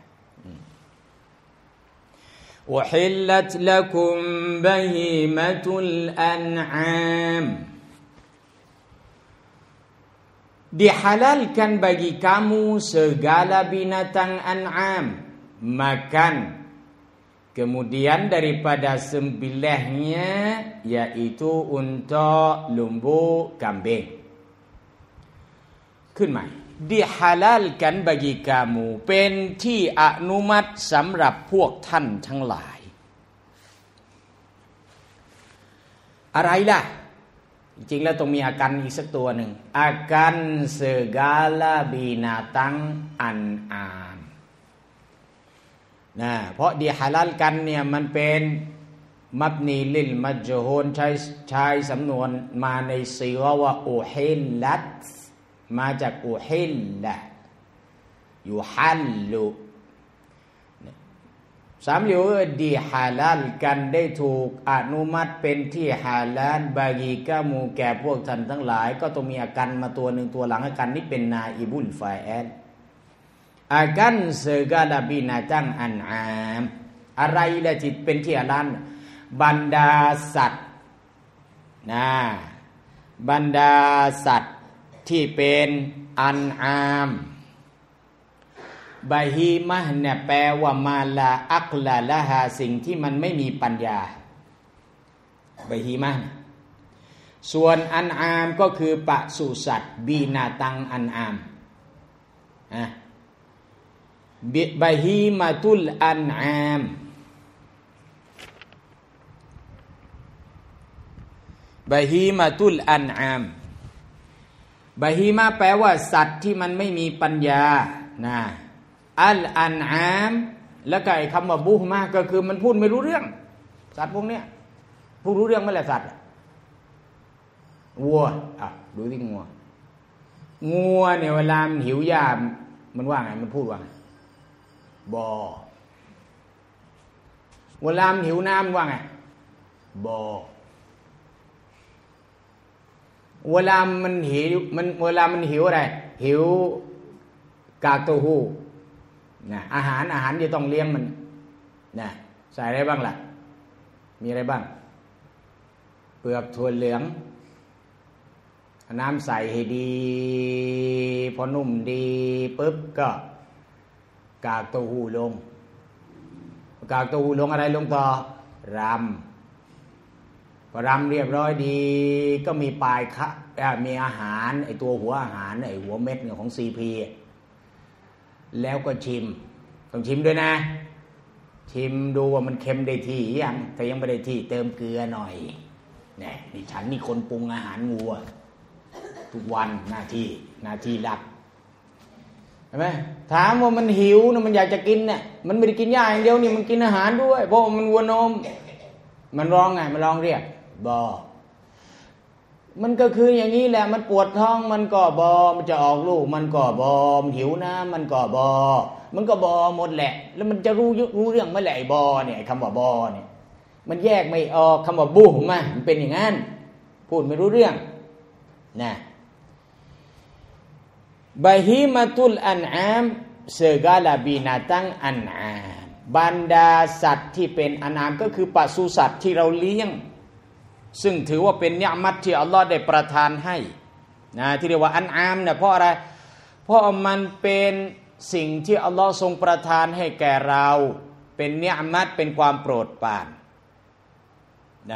อุฮิลลัตละกุมบะฮีมะตุลอันอาม dihalalkan bagi kamu segala binatang an'am makan kemudian daripada sembelihnya yaitu unta lembu kambing ขึ้นใหม่ dihalalkan bagi kamu เป็นที่อนุมัติสำหรับพวกท่านทั้งหลายอะไรล่ะจริงๆแล้วต้องมีอาการอีกสักตัวหนึ่งอาการ segala binatang an'am นะเพราะดิฮาลัลกันเนี่ยมันเป็นมับนีลิลมัจฮูลใช้ใช้สำนวนมาในซีกะว่าอุฮิลลัตมาจากอุฮิลละยุฮัลลุสามอยู่ดิฮาลัลกันได้ถูกอนุมัติเป็นที่ฮาลาลบากีกะมูแก่พวกท่านทั้งหลายก็ต้องมีอาการมาตัวหนึ่งตัวหลังอาการนี้เป็นนาอิบุลฟาอิลอาการเซกาลาบินาจังอันอามอะไรละที่เป็นที่ฮาลาลบรรดาสัตว์นะบรรดาสัตว์ที่เป็นอันอามบาฮีมะห์เนี่ยแปลว่ามาลาอักลาละฮาสิ่งที่มันไม่มีปัญญาบาฮีมะห์ส่วนอันอามก็คือปศุสัตว์บีนาตังอันอามอ่ะบาฮีมะตุลอันอามบาฮีมะตุลอันอามบาฮีมะแปลว่าสัตว์ที่มันไม่มีปัญญานะอัลอันอามแล้วก็ไอ้คำว่าบูฮมาก็คือมันพูดไม่รู้เรื่องสัตว์พวกเนี้ยพูดรู้เรื่องไหมล่ะสัตว์วัวอ่ะดูที่งัวงัวเนี่ยเวลามันหิวยามันว่าไงมันพูดว่าไงบอเวลามันหิวน้ำว่าไงบอเวลามันหิวมันเวลามันหิวอะไรหิวกากเต้าหู้นะอาหารอาหารจะต้องเลี้ยงมันนะใส่อะไรบ้างล่ะมีอะไรบ้างเปลือกถั่วเหลืองน้ำใส่ให้ดีพอนุ่มดีปุ๊บก็กากเต้าหู้ลงกากเต้าหู้ลงอะไรลงต่อรำพอรำเรียบร้อยดีก็มีปลายคะมีอาหารไอตัวหัวอาหารไอหัวเม็ดของ ซี พี แล้วก็ชิมต้องชิมด้วยนะชิมดูว่ามันเค็มได้ที่ยังแต่ยังไม่ได้ที่เติมเกลือหน่อยเนี่ยนี่ฉันนี่คนปรุงอาหารวัวทุกวันหน้าที่หน้าที่หลักใช่ไหมถามว่ามันหิวนะมันอยากจะกินเนี่ยมันไม่ได้กินหญ้าอย่างเดียวนี่มันกินอาหารด้วยเพราะมันวัวนมมันร้องไงมันร้องเรียกบอมันก็คืออย่างนี้แหละมันปวดท้องมันก็บอมันจะออกลูกมันก็บอมันหิวน้ำมันก็บอมันก็บอหมดแหละแล้วมันจะรู้รู้เรื่องเมื่อไหร่บอเนี่ยคำว่าบอเนี่ยมันแยกไม่ออกคำว่าบูมามันเป็นอย่างนั้นพูดไม่รู้เรื่องนะบาฮิมาตุลอันอาม segala binatang อันอามบรรดาสัตว์ที่เป็นอันอามก็คือปศุสัตว์ที่เราเลี้ยงซึ่งถือว่าเป็นนิยมัตที่อัลลอฮ์ได้ประทานให้นะที่เรียกว่าอันอามเนี่ยเพราะอะไรเพราะมันเป็นสิ่งที่อัลลอฮ์ทรงประทานให้แก่เราเป็นนิยมัตเป็นความโปรดปรานนะ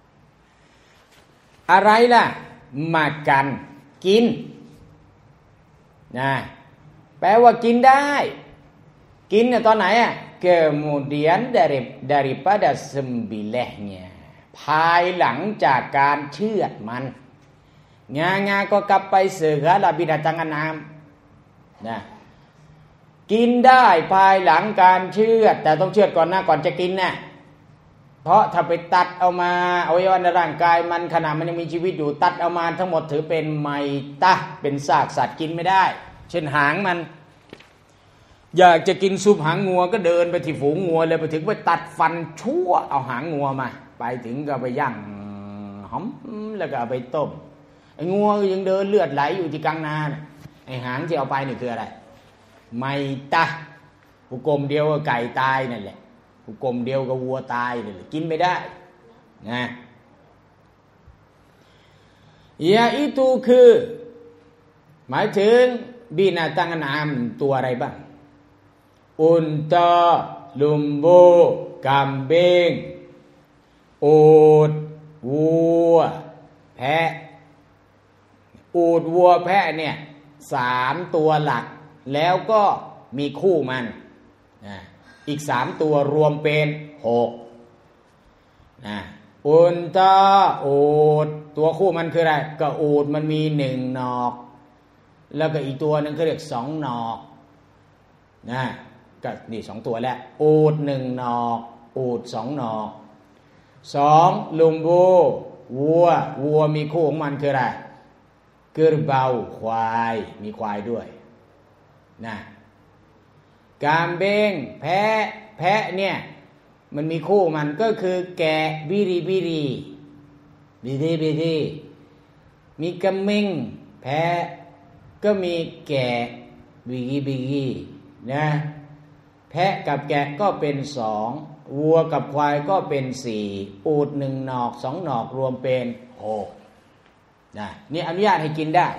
อะไรล่ะมากันกินนะแปลว่ากินได้กินเนี่ยตอนไหนอ่ะ kemudian dari daripada sembelihnya ภายหลังจากการเชือดมันงางาก็กลับไปเสือลาบิดาตังนามนะกินได้ภายหลังการเชือดแต่ต้องเชือดก่อนนะก่อนจะกินนะเพราะถ้าไปตัดเอามาอวัยวะในร่างกายมันขณะมันยังมีชีวิตอยู่ตัดเอามาทั้งหมดถือเป็นไมตะเป็นซากสัตว์กินไม่ได้เช่นหางมันอยากจะกินซุปหางงัวก็เดินไปที่ฝูงงัวเลยไปถึงไปตัดฟันชั่วเอาหางงัวมาไปถึงก็ไปย่างหอมแล้วก็เอาไปต้มไอ้งัวยังเดินเลือดไหลอยู่ที่กลางนาไอ้หางที่เอาไปนี่คืออะไรไมตะหุกลมเดียวกับไก่ตายนั่นแหละหุกลมเดียวกับวัวตายเลยกินไม่ได้นะยาอิตูคือหมายถึงบินาตังนามตัวอะไรบ้างอุนตาลุมโบกัมเบงอูฐวัวแพะอูฐวัวแพะเนี่ยสามตัวหลักแล้วก็มีคู่มันนะอีกสามตัวรวมเป็นหกนะอุนตาอูฐตัวคู่มันคืออะไรก็อูฐมันมีหนึ่งหนอกแล้วก็อีกตัวนึงเขาเรียกสองหนอกนะก็นี่สองตัวแล้วอูฐหนึ่งหนอกอูฐสองหนอกสองลุมโบวัววัวมีคู่ของมันคืออะไรเกือเบาควายมีควายด้วยนะกามเบงแพะแพะเนี่ยมันมีคู่มันก็คือแกะบิริบิริบิริบิริมีกำมิงแพะก็มีแกะบิริบิรินะแพะกับแกะก็เป็นสองวัวกับควายก็เป็นสี่อูฐหนึ่งหนอกสองหนอกรวมเป็นหกนะนี่อนุญาตให้กินได้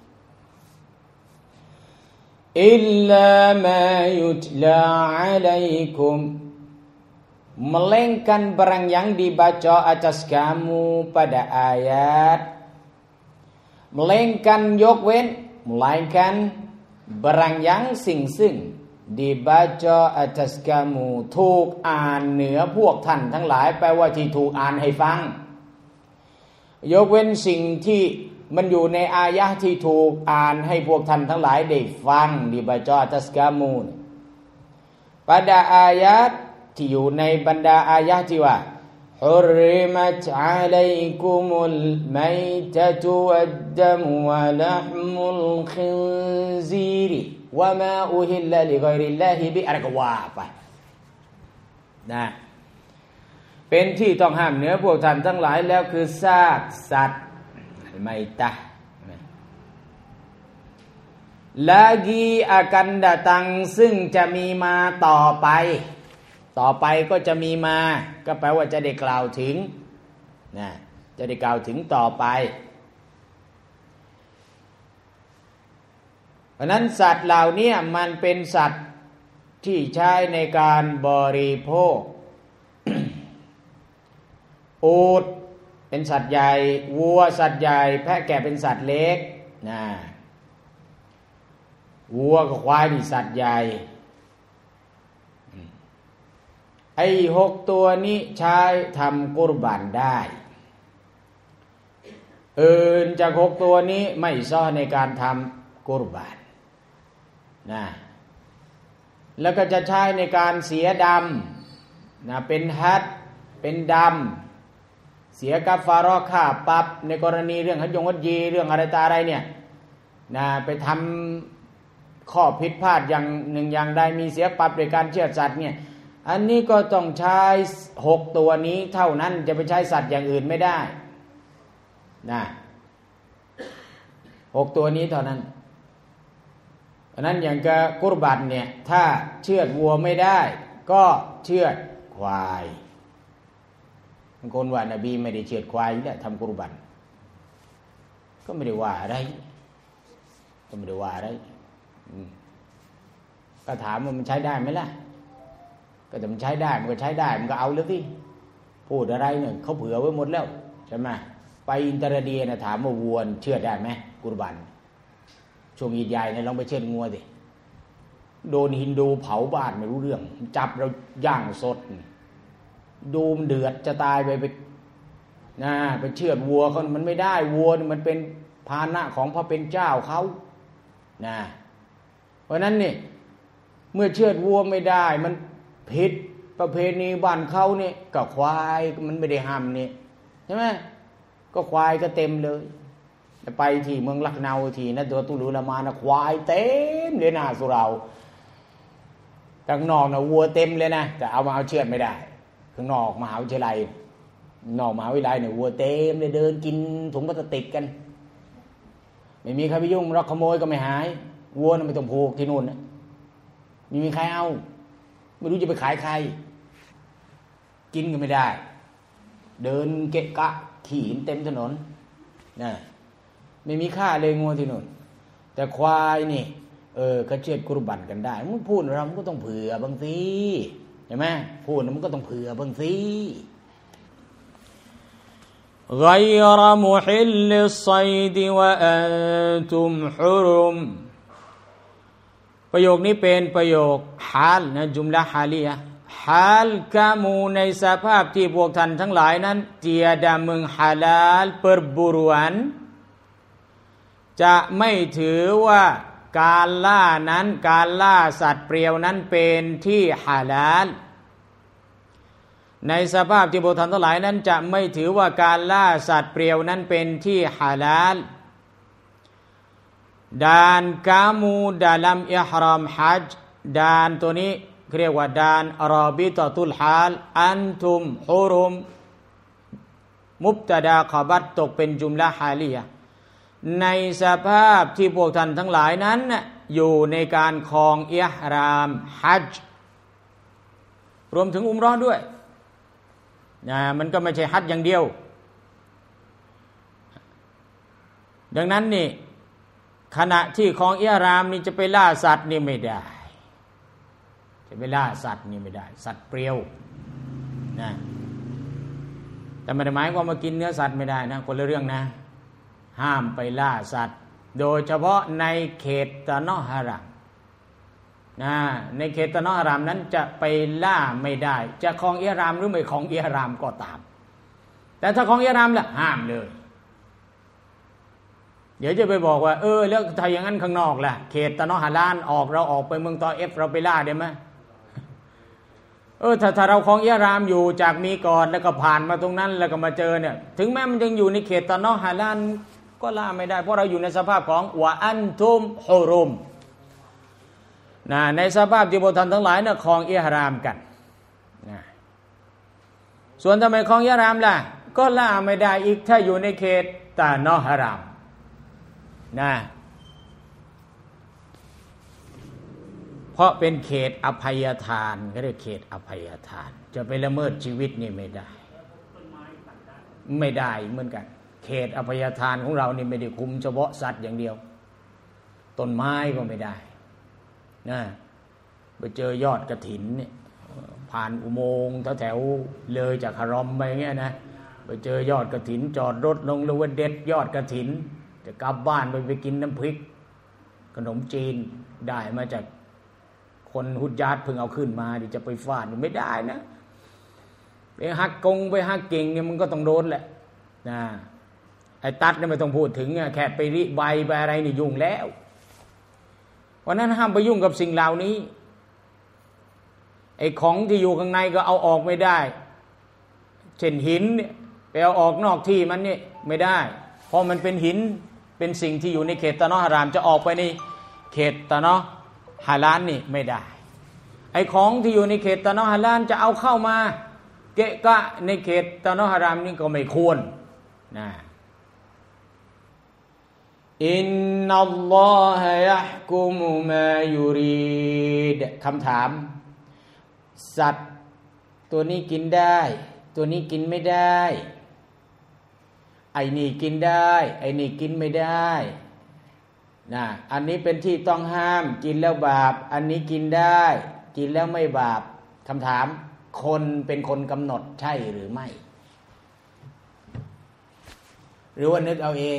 อิลลามายุตลาอะลัยกุมmelainkan barang yang dibaca atas kamu pada ayat melainkan ยกเว้น melainkan barang yang สิ่งซึ่งdibaca atas kamu ถูกอ่านเหนือพวกท่านทั้งหลายแปลว่าที่ถูกอ่านให้ฟังยกเว้นสิ่งที่มันอยู่ในอายะห์ที่ถูกอ่านให้พวกท่านทั้งหลายได้ฟัง dibaca atas kamu pada ayatที่อยู่ในบรรดาอายะห์ที่ว่า حرمت عليكم الميتة والدم ولحم الخنزير وما أهل لغير الله به อะไรก็ว่าไปนะเป็นที่ต้องห้ามเนื้อพวกท่านทั้งหลายแล้วคือซากสัตว์ไม่ตะlagi akan datang ซึ่งจะมีมาต่อไปต่อไปก็จะมีมาก็แปลว่าจะได้กล่าวถึงนะจะได้กล่าวถึงต่อไปเพราะนั้นสัตว์เหล่านี้มันเป็นสัตว์ที่ใช้ในการบริโภค อูฐเป็นสัตว์ใหญ่วัวสัตว์ใหญ่แพะแกะเป็นสัตว์เล็กนะวัวกับควายนี่สัตว์ใหญ่ไอ้หกตัวนี้ใช้ทำกุรบานได้อื่นจากหกตัวนี้ไม่ซ้อในการทำกุรบานนะแล้วก็จะใช้ในการเสียดำนะเป็นฮัดเป็นดำเสียกัฟฟารอค่าปรับในกรณีเรื่องฮัจญงฮัจญีเรื่องอะไรตาอะไรเนี่ยนะไปทำข้อผิดพลาดอย่างหนึ่งอย่างใดมีเสียปรับโดยการเชือดสัตว์เนี่ยอันนี้ก็ต้องใช้หกตัวนี้เท่านั้นจะไปใช้สัตว์อย่างอื่นไม่ได้นะหกตัวนี้เท่านั้นเพราะนั้นอย่างกับกุรบันเนี่ยถ้าเชือดวัวไม่ได้ก็เชือดควายบางคนว่านบีไม่ได้เชือดควายเนี่ยทำกุรบันก็ไม่ได้ว่าอะไรก็ไม่ได้ว่าอะไรก็ถามว่ามันใช้ได้ไหมล่ะก็จะมันใช้ได้มันก็ใช้ได้มันก็เอาเลยที่พูดอะไรเนี่ยเขาเผื่อไว้หมดแล้วใช่ไหมไปอินเตอร์เดียนะถามว่าวัวเชือดได้ไหมกุรบันช่วงอีดใหญ่เนี่ยลองไปเชือดงัวสิโดนฮินดูเผาบ้านไม่รู้เรื่องจับเราย่างสดดูมันเดือดจะตายไปไปนะไปเชือดวัวเขามันไม่ได้วัวมันเป็นภาณะของพระเป็นเจ้าเขานะเพราะนั้นนี่เมื่อเชือดวัวไม่ได้มันผิดประเพณีบ้านเขาเนี่ยก็ควายมันไม่ได้ห้ามนี่ใช่ไหมก็ควายก็เต็มเลยไปที่เมืองลักเนาที่นะตัวตุลุละมานะควายเต็มเลยนะสุเราข้างนอกนะวัวเต็มเลยนะแต่เอามาเอาเชือดไม่ได้ข้างนอกมหาวิทยาลัยนอกมหาวิทยาลัยเนี่ยวัวเต็มเลยเดินกินถุงพลาสติกกันไม่มีใครไปยุ่งรักขโมยก็ไม่หายวัวน่ะไม่ต้องผูกที่นู่นนะไม่มีใครเอาไม่รู้จะไปขายใครกินก็ไม่ได้เดินเกะกะขี่เต็มถนนนะไม่มีค่าเลยงัวที่นู่นแต่ควายนี่เออเขาเชือดกุรบันกันได้มึงพูดเรามันก็ต้องเผื่อบางทีเห็นไหมพูดมันก็ต้องเผื่อบางที غير محل الصيد وأنتم حرم ประโยคนี้เป็นประโยคฮาลนะจุมละฮาลียะฮาลกามูในสภาพที่พวกท่านทั้งหลายนั้น tiada menghalal perburuan จะไม่ถือว่าการล่านั้นการล่าสัตว์เปรียวนั้นเป็นที่ฮาลาลในสภาพที่พวกท่านทั้งหลายนั้นจะไม่ถือว่าการล่าสัตว์เปรียวนั้นเป็นที่ฮาลาลdan kamu dalam ihram haj dan ตัวนี้เรียกว่า dan rabitatul hal antum hurum มุบตะดาขบัตตกเป็นจุมละฮาลียะในสภาพที่พวกท่านทั้งหลายนั้นอยู่ในการครองอิหรามฮัจญ์รวมถึงอุมเราะห์ด้วยนะมันก็ไม่ใช่ฮัจญ์อย่างเดียวดังนั้นนี่ขณะที่ครองอิหรามนี่จะไปล่าสัตว์นี่ไม่ได้จะไปล่าสัตว์นี่ไม่ได้สัตว์เปรี้ยวนะแต่ไม่ได้หมายความว่ากินเนื้อสัตว์ไม่ได้นะคนละเรื่องนะห้ามไปล่าสัตว์โดยเฉพาะในเขตตะเนาะฮารามนะในเขตตะเนาะฮารามนั้นจะไปล่าไม่ได้จะครองอิหรามหรือไม่ครองอิหรามก็ตามแต่ถ้าครองอิหรามล่ะห้ามเลยเดี๋ยวจะไปบอกว่าเออแล้วถ้าอย่างนั้นข้างนอกล่ะเขตตะเนาะฮารามออกเราออกไปเมืองตอเอฟเราไปล่าได้ไหมเออถ้าถ้าเราครองอิหรามอยู่จากมีก่อนแล้วก็ผ่านมาตรงนั้นแล้วก็มาเจอเนี่ยถึงแม้มันยังอยู่ในเขตตะเนาะฮารามก็ล่าไม่ได้เพราะเราอยู่ในสภาพของวะอันทุมฮุรุมนะในสภาพที่พวกท่านทั้งหลายเนี่ยครองอิหรามกันนะส่วนทำไมครองอิหรามล่ะก็ล่าไม่ได้อีกถ้าอยู่ในเขตตะเนาะฮารามนะเพราะเป็นเขตอภัยทานก็เรียกเขตอภัยทานจะไปละเมิดชีวิตนี่ไม่ได้ไม่ได้เหมือนกันเขตอภัยทานของเรานี่ไม่ได้คุมเฉพาะสัตว์อย่างเดียวต้นไม้ก็ไม่ได้นะไปเจอยอดกฐินเนี่ยผ่านอุโมงค์แถวๆเลยจากฮารอมไปอย่างเงี้ยนะไปเจอยอดกฐินจอดรถลงแล้วว่าเด็ดยอดกฐินจะกลับบ้านไปไปกินน้ำพริกขนมจีนได้มาจากคนฮุดญาตเพิ่งเอาขึ้นมาดิจะไปฟาดไม่ได้นะไปฮักกงไปฮักเก่งเนี่ยมันก็ต้องโดนแหละนะไอ้ตัดเนี่ยไม่ต้องพูดถึงแค่ไปริใบไปอะไรนี่ยุ่งแล้วเพราะนั้นห้ามไปยุ่งกับสิ่งเหล่านี้ไอ้ของที่อยู่ข้างในก็เอาออกไม่ได้เช่นหินเนี่ยไปเอาออกนอกที่มันนี่ไม่ได้เพราะมันเป็นหินเป็นสิ่งที่อยู่ในเขตตะเนาะฮารามจะออกไปในเขตตะเนาะฮาลาลนี่ไม่ได้ไอ้ของที่อยู่ในเขตตะเนาะฮาลาลจะเอาเข้ามาเกะกะในเขตตะเนาะฮารามนี่ก็ไม่ควรนะอินนัลลอฮะยะฮ์กุมุมายุรีดคำถามสัตว์ตัวนี้กินได้ตัวนี้กินไม่ได้ไอ้นี่กินได้ไอ้นี่กินไม่ได้นะอันนี้เป็นที่ต้องห้ามกินแล้วบาปอันนี้กินได้กินแล้วไม่บาปคำถามคนเป็นคนกำหนดใช่หรือไม่หรือว่านึกเอาเอง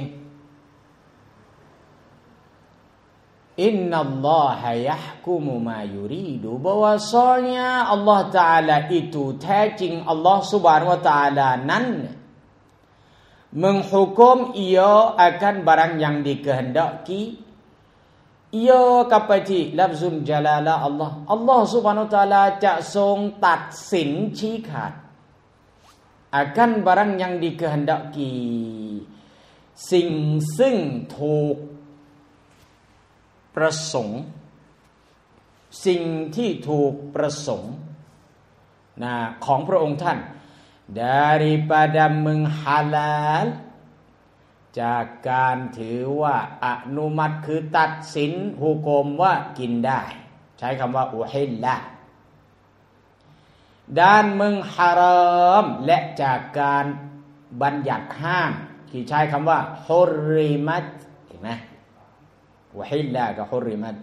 อินนัลลอฮะยะฮ์กุมุมายุรีดู bahwasanya Allah Ta'ala itu แท้จริง Allah Subhanahu Wa Ta'ala นั้น menghukum ia akan barang yang dikehendaki ia กลับไปที่ลัฟซุลญะลาละอัลลอฮ์อัลลอฮ์ Subhanahu Wa Ta'ala จะทรงตัดสินชี้ขาด akan barang yang dikehendaki สิ่งซึ่งถูกประสงค์สิ่งที่ถูกประสงค์นะของพระองค์ท่าน daripada menghalal จากการถือว่าอนุมัติคือตัดสินหุกมว่ากินได้ใช้คำว่าอุฮิลละด้านมึงฮารอมและจากการบัญญัติห้ามที่ใช้คำว่าฮุริมัตเห็นไหมวะฮิลลากับฮุริมัต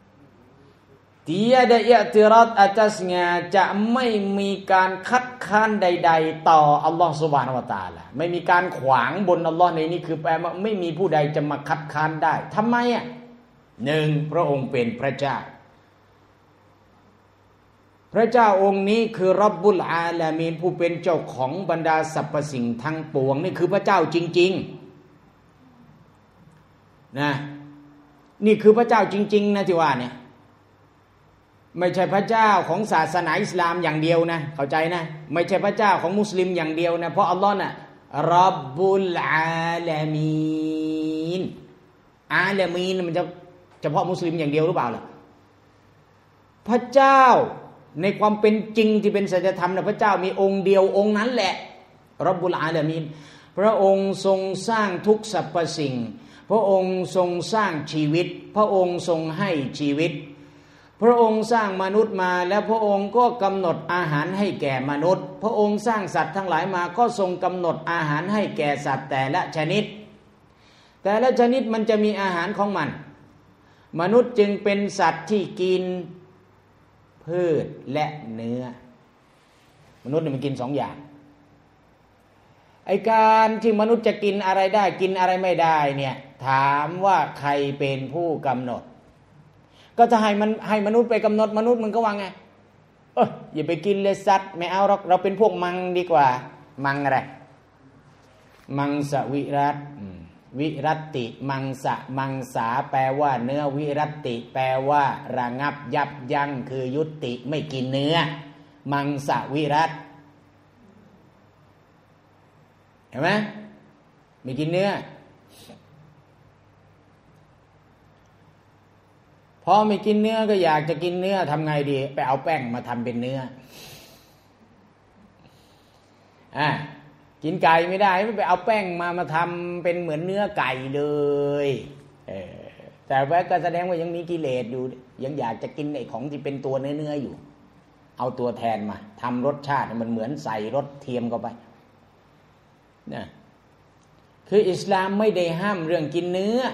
tiada i'tirad atasnya จะไม่มีการคัดค้านใดๆต่ออัลลอฮฺซุบฮานะฮูวะตะอาลาไม่มีการขวางบนอัลลอฮ์ในนี้คือแปลว่าไม่มีผู้ใดจะมาคัดค้านได้ทำไมอ่ะหนึ่งพระองค์เป็นพระเจ้าพระเจ้าองค์นี้คือร็อบบุลอาลามีนผู้เป็นเจ้าของบรรดาสรรพสิ่งทั้งปวงนี่คือพระเจ้าจริงๆนะนี่คือพระเจ้าจริงๆนะที่ว่าเนี่ยไม่ใช่พระเจ้าของศาสนาอิสลามอย่างเดียวนะเข้าใจนะไม่ใช่พระเจ้าของมุสลิมอย่างเดียวนะเพราะอัลลอฮ์น่ะร็อบบุลอาลามีนอาลามีนมันจะเฉพาะมุสลิมอย่างเดียวหรือเปล่าล่ะพระเจ้าในความเป็นจริงที่เป็นสัจธรรมนะพระเจ้ามีองค์เดียวองค์นั้นแหละร็อบบุลอาลามีนพระองค์ทรงสร้างทุกสรรพสิ่งพระองค์ทรงสร้างชีวิตพระองค์ทรงให้ชีวิตพระองค์สร้างมนุษย์มาและพระองค์ก็กำหนดอาหารให้แก่มนุษย์พระองค์สร้างสัตว์ทั้งหลายมาก็ทรงกำหนดอาหารให้แก่สัตว์แต่ละชนิดแต่ละชนิดมันจะมีอาหารของมันมนุษย์จึงเป็นสัตว์ที่กินพืชและเนื้อมนุษย์เนี่ยมันกินสองอย่างไอการที่มนุษย์จะกินอะไรได้กินอะไรไม่ได้เนี่ยถามว่าใครเป็นผู้กำหนดก็จะให้มันให้มนุษย์ไปกำหนดมนุษย์มันก็ว่าไงเอออย่าไปกินเลยสัตว์ไม่เอาเราเราเป็นพวกมังดีกว่ามังอะไรมังสวิรัตวิรัตติมังสะมังสาแปลว่าเนื้อวิรัตติแปลว่าระงับยับยั้งคือยุติไม่กินเนื้อมังสวิรัตเห็นไหมไม่กินเนื้อพอไม่กินเนื้อก็อยากจะกินเนื้อทำไงดีไปเอาแป้งมาทำเป็นเนื้ออ่ะกินไก่ไม่ได้ไม่ไปเอาแป้งมามาทำเป็นเหมือนเนื้อไก่เลยเออแต่ว่าก็แสดงว่ายังมีกิเลสอยู่ยังอยากจะกินไอ้ของที่เป็นตัวเนื้อๆอยู่เอาตัวแทนมาทำรสชาติมันเหมือนใส่รสเทียมเข้าไปนะคืออิสลามไม่ได้ห้ามเรื่องกินเนื้อ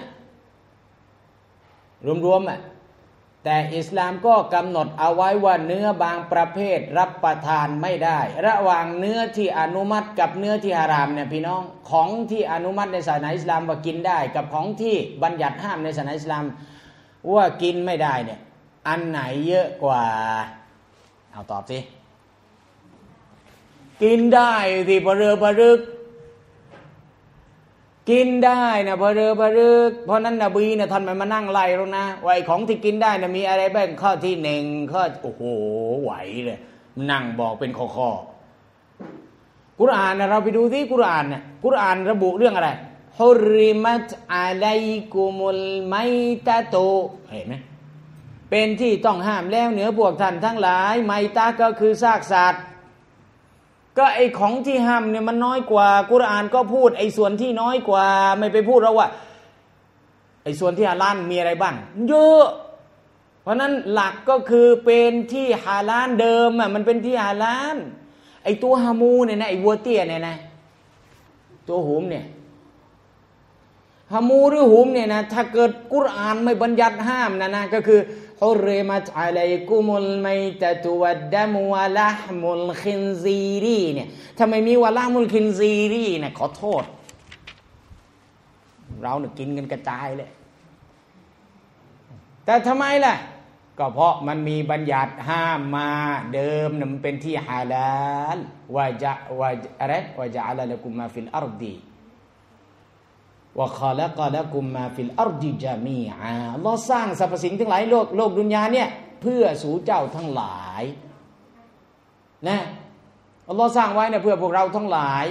รวมๆอ่ะแต่อิสลามก็กำหนดเอาไว้ว่าเนื้อบางประเภทรับประทานไม่ได้ระหว่างเนื้อที่อนุมัติกับเนื้อที่ฮารามเนี่ยพี่น้องของที่อนุมัติในศาสนาอิสลามว่ากินได้กับของที่บัญญัติห้ามในศาสนาอิสลามว่ากินไม่ได้เนี่ยอันไหนเยอะกว่าเอาตอบสิกินได้สิพะเรือพะรึกกินได้นะพะเรือพะรึกเพราะนั้นนบีนะท่านไม่มานั่งไล่หรอกนะว่าไอ้ของที่กินได้นะมีอะไรบ้างข้อที่หนึ่งข้อโอ้โหไหวเลยนั่งบอกเป็นข้อข้อกุรอานนะเราไปดูที่กุรอานนะกุรอานระบุเรื่องอะไรฮุริมัตอะลัยกุมุลไมตะตุเห็นไหมเป็นที่ต้องห้ามแล้วเหนือพวกท่านทั้งหลายไมตะก็คือซากสัตว์ก็ไอของที่ห้ามเนี่ยมันน้อยกว่ากุรอานก็พูดไอส่วนที่น้อยกว่าไม่ไปพูดเราว่าไอส่วนที่ฮาลาลมีอะไรบ้างเยอะเพราะนั้นหลักก็คือเป็นที่ฮาลาลเดิมอ่ะมันเป็นที่ฮาลาลไอตัวฮามูเนี่ยนะไอวัวเตี้ยเนี่ยนะตัวหุมเนี่ยฮามูหรือหุมเนี่ยนะถ้าเกิดกุรอานไม่บัญญัติห้ามนะนะก็คือฮุริมัตอะลัยกุมุลไมตะตุวัดดะมุวะละห์มุลคินซีรีเนี่ยถ้าไม่มีวะละห์มุลคินซีรีเนี่ยขอโทษเราเนี่ยกินกันกระจายเลยแต่ทำไมล่ะก็เพราะมันมีบัญญัติห้ามมาเดิมมันเป็นที่ฮาลาลวะจะวะอะไรวะจะอะละละกุมมาฟิลอัรฎิวะคอละกอละกุมมาฟิลอัรฎิญะมีอาอัลเลาะห์สร้างสรรพสิ่งทั้งหลายโลกโลกดุนยาเนี่ยเพื่อสู่เจ้าทั้งหลายนะอัลเลาะห์สร้างไว้เนี่ยเพื่อพวกเราทั้งหลาย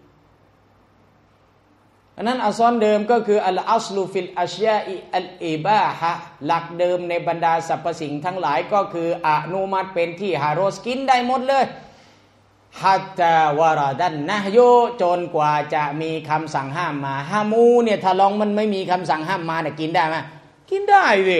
อันนั้นอัลซอนเดิมก็คืออัลอัศลุฟิลอัชยาอิอัลอิบาฮะหลักเดิมในบรรดาสรรพสิ่งทั้งหลายก็คืออนุมัติเป็นที่ฮารอสกินได้หมดเลยฮัตตาวะรอดันนะฮ์ยูจนกว่าจะมีคำสั่งห้ามมาฮามูเนี่ยถ้าลองมันไม่มีคำสั่งห้ามมาเนี่ยกินได้ไหมกินได้สิ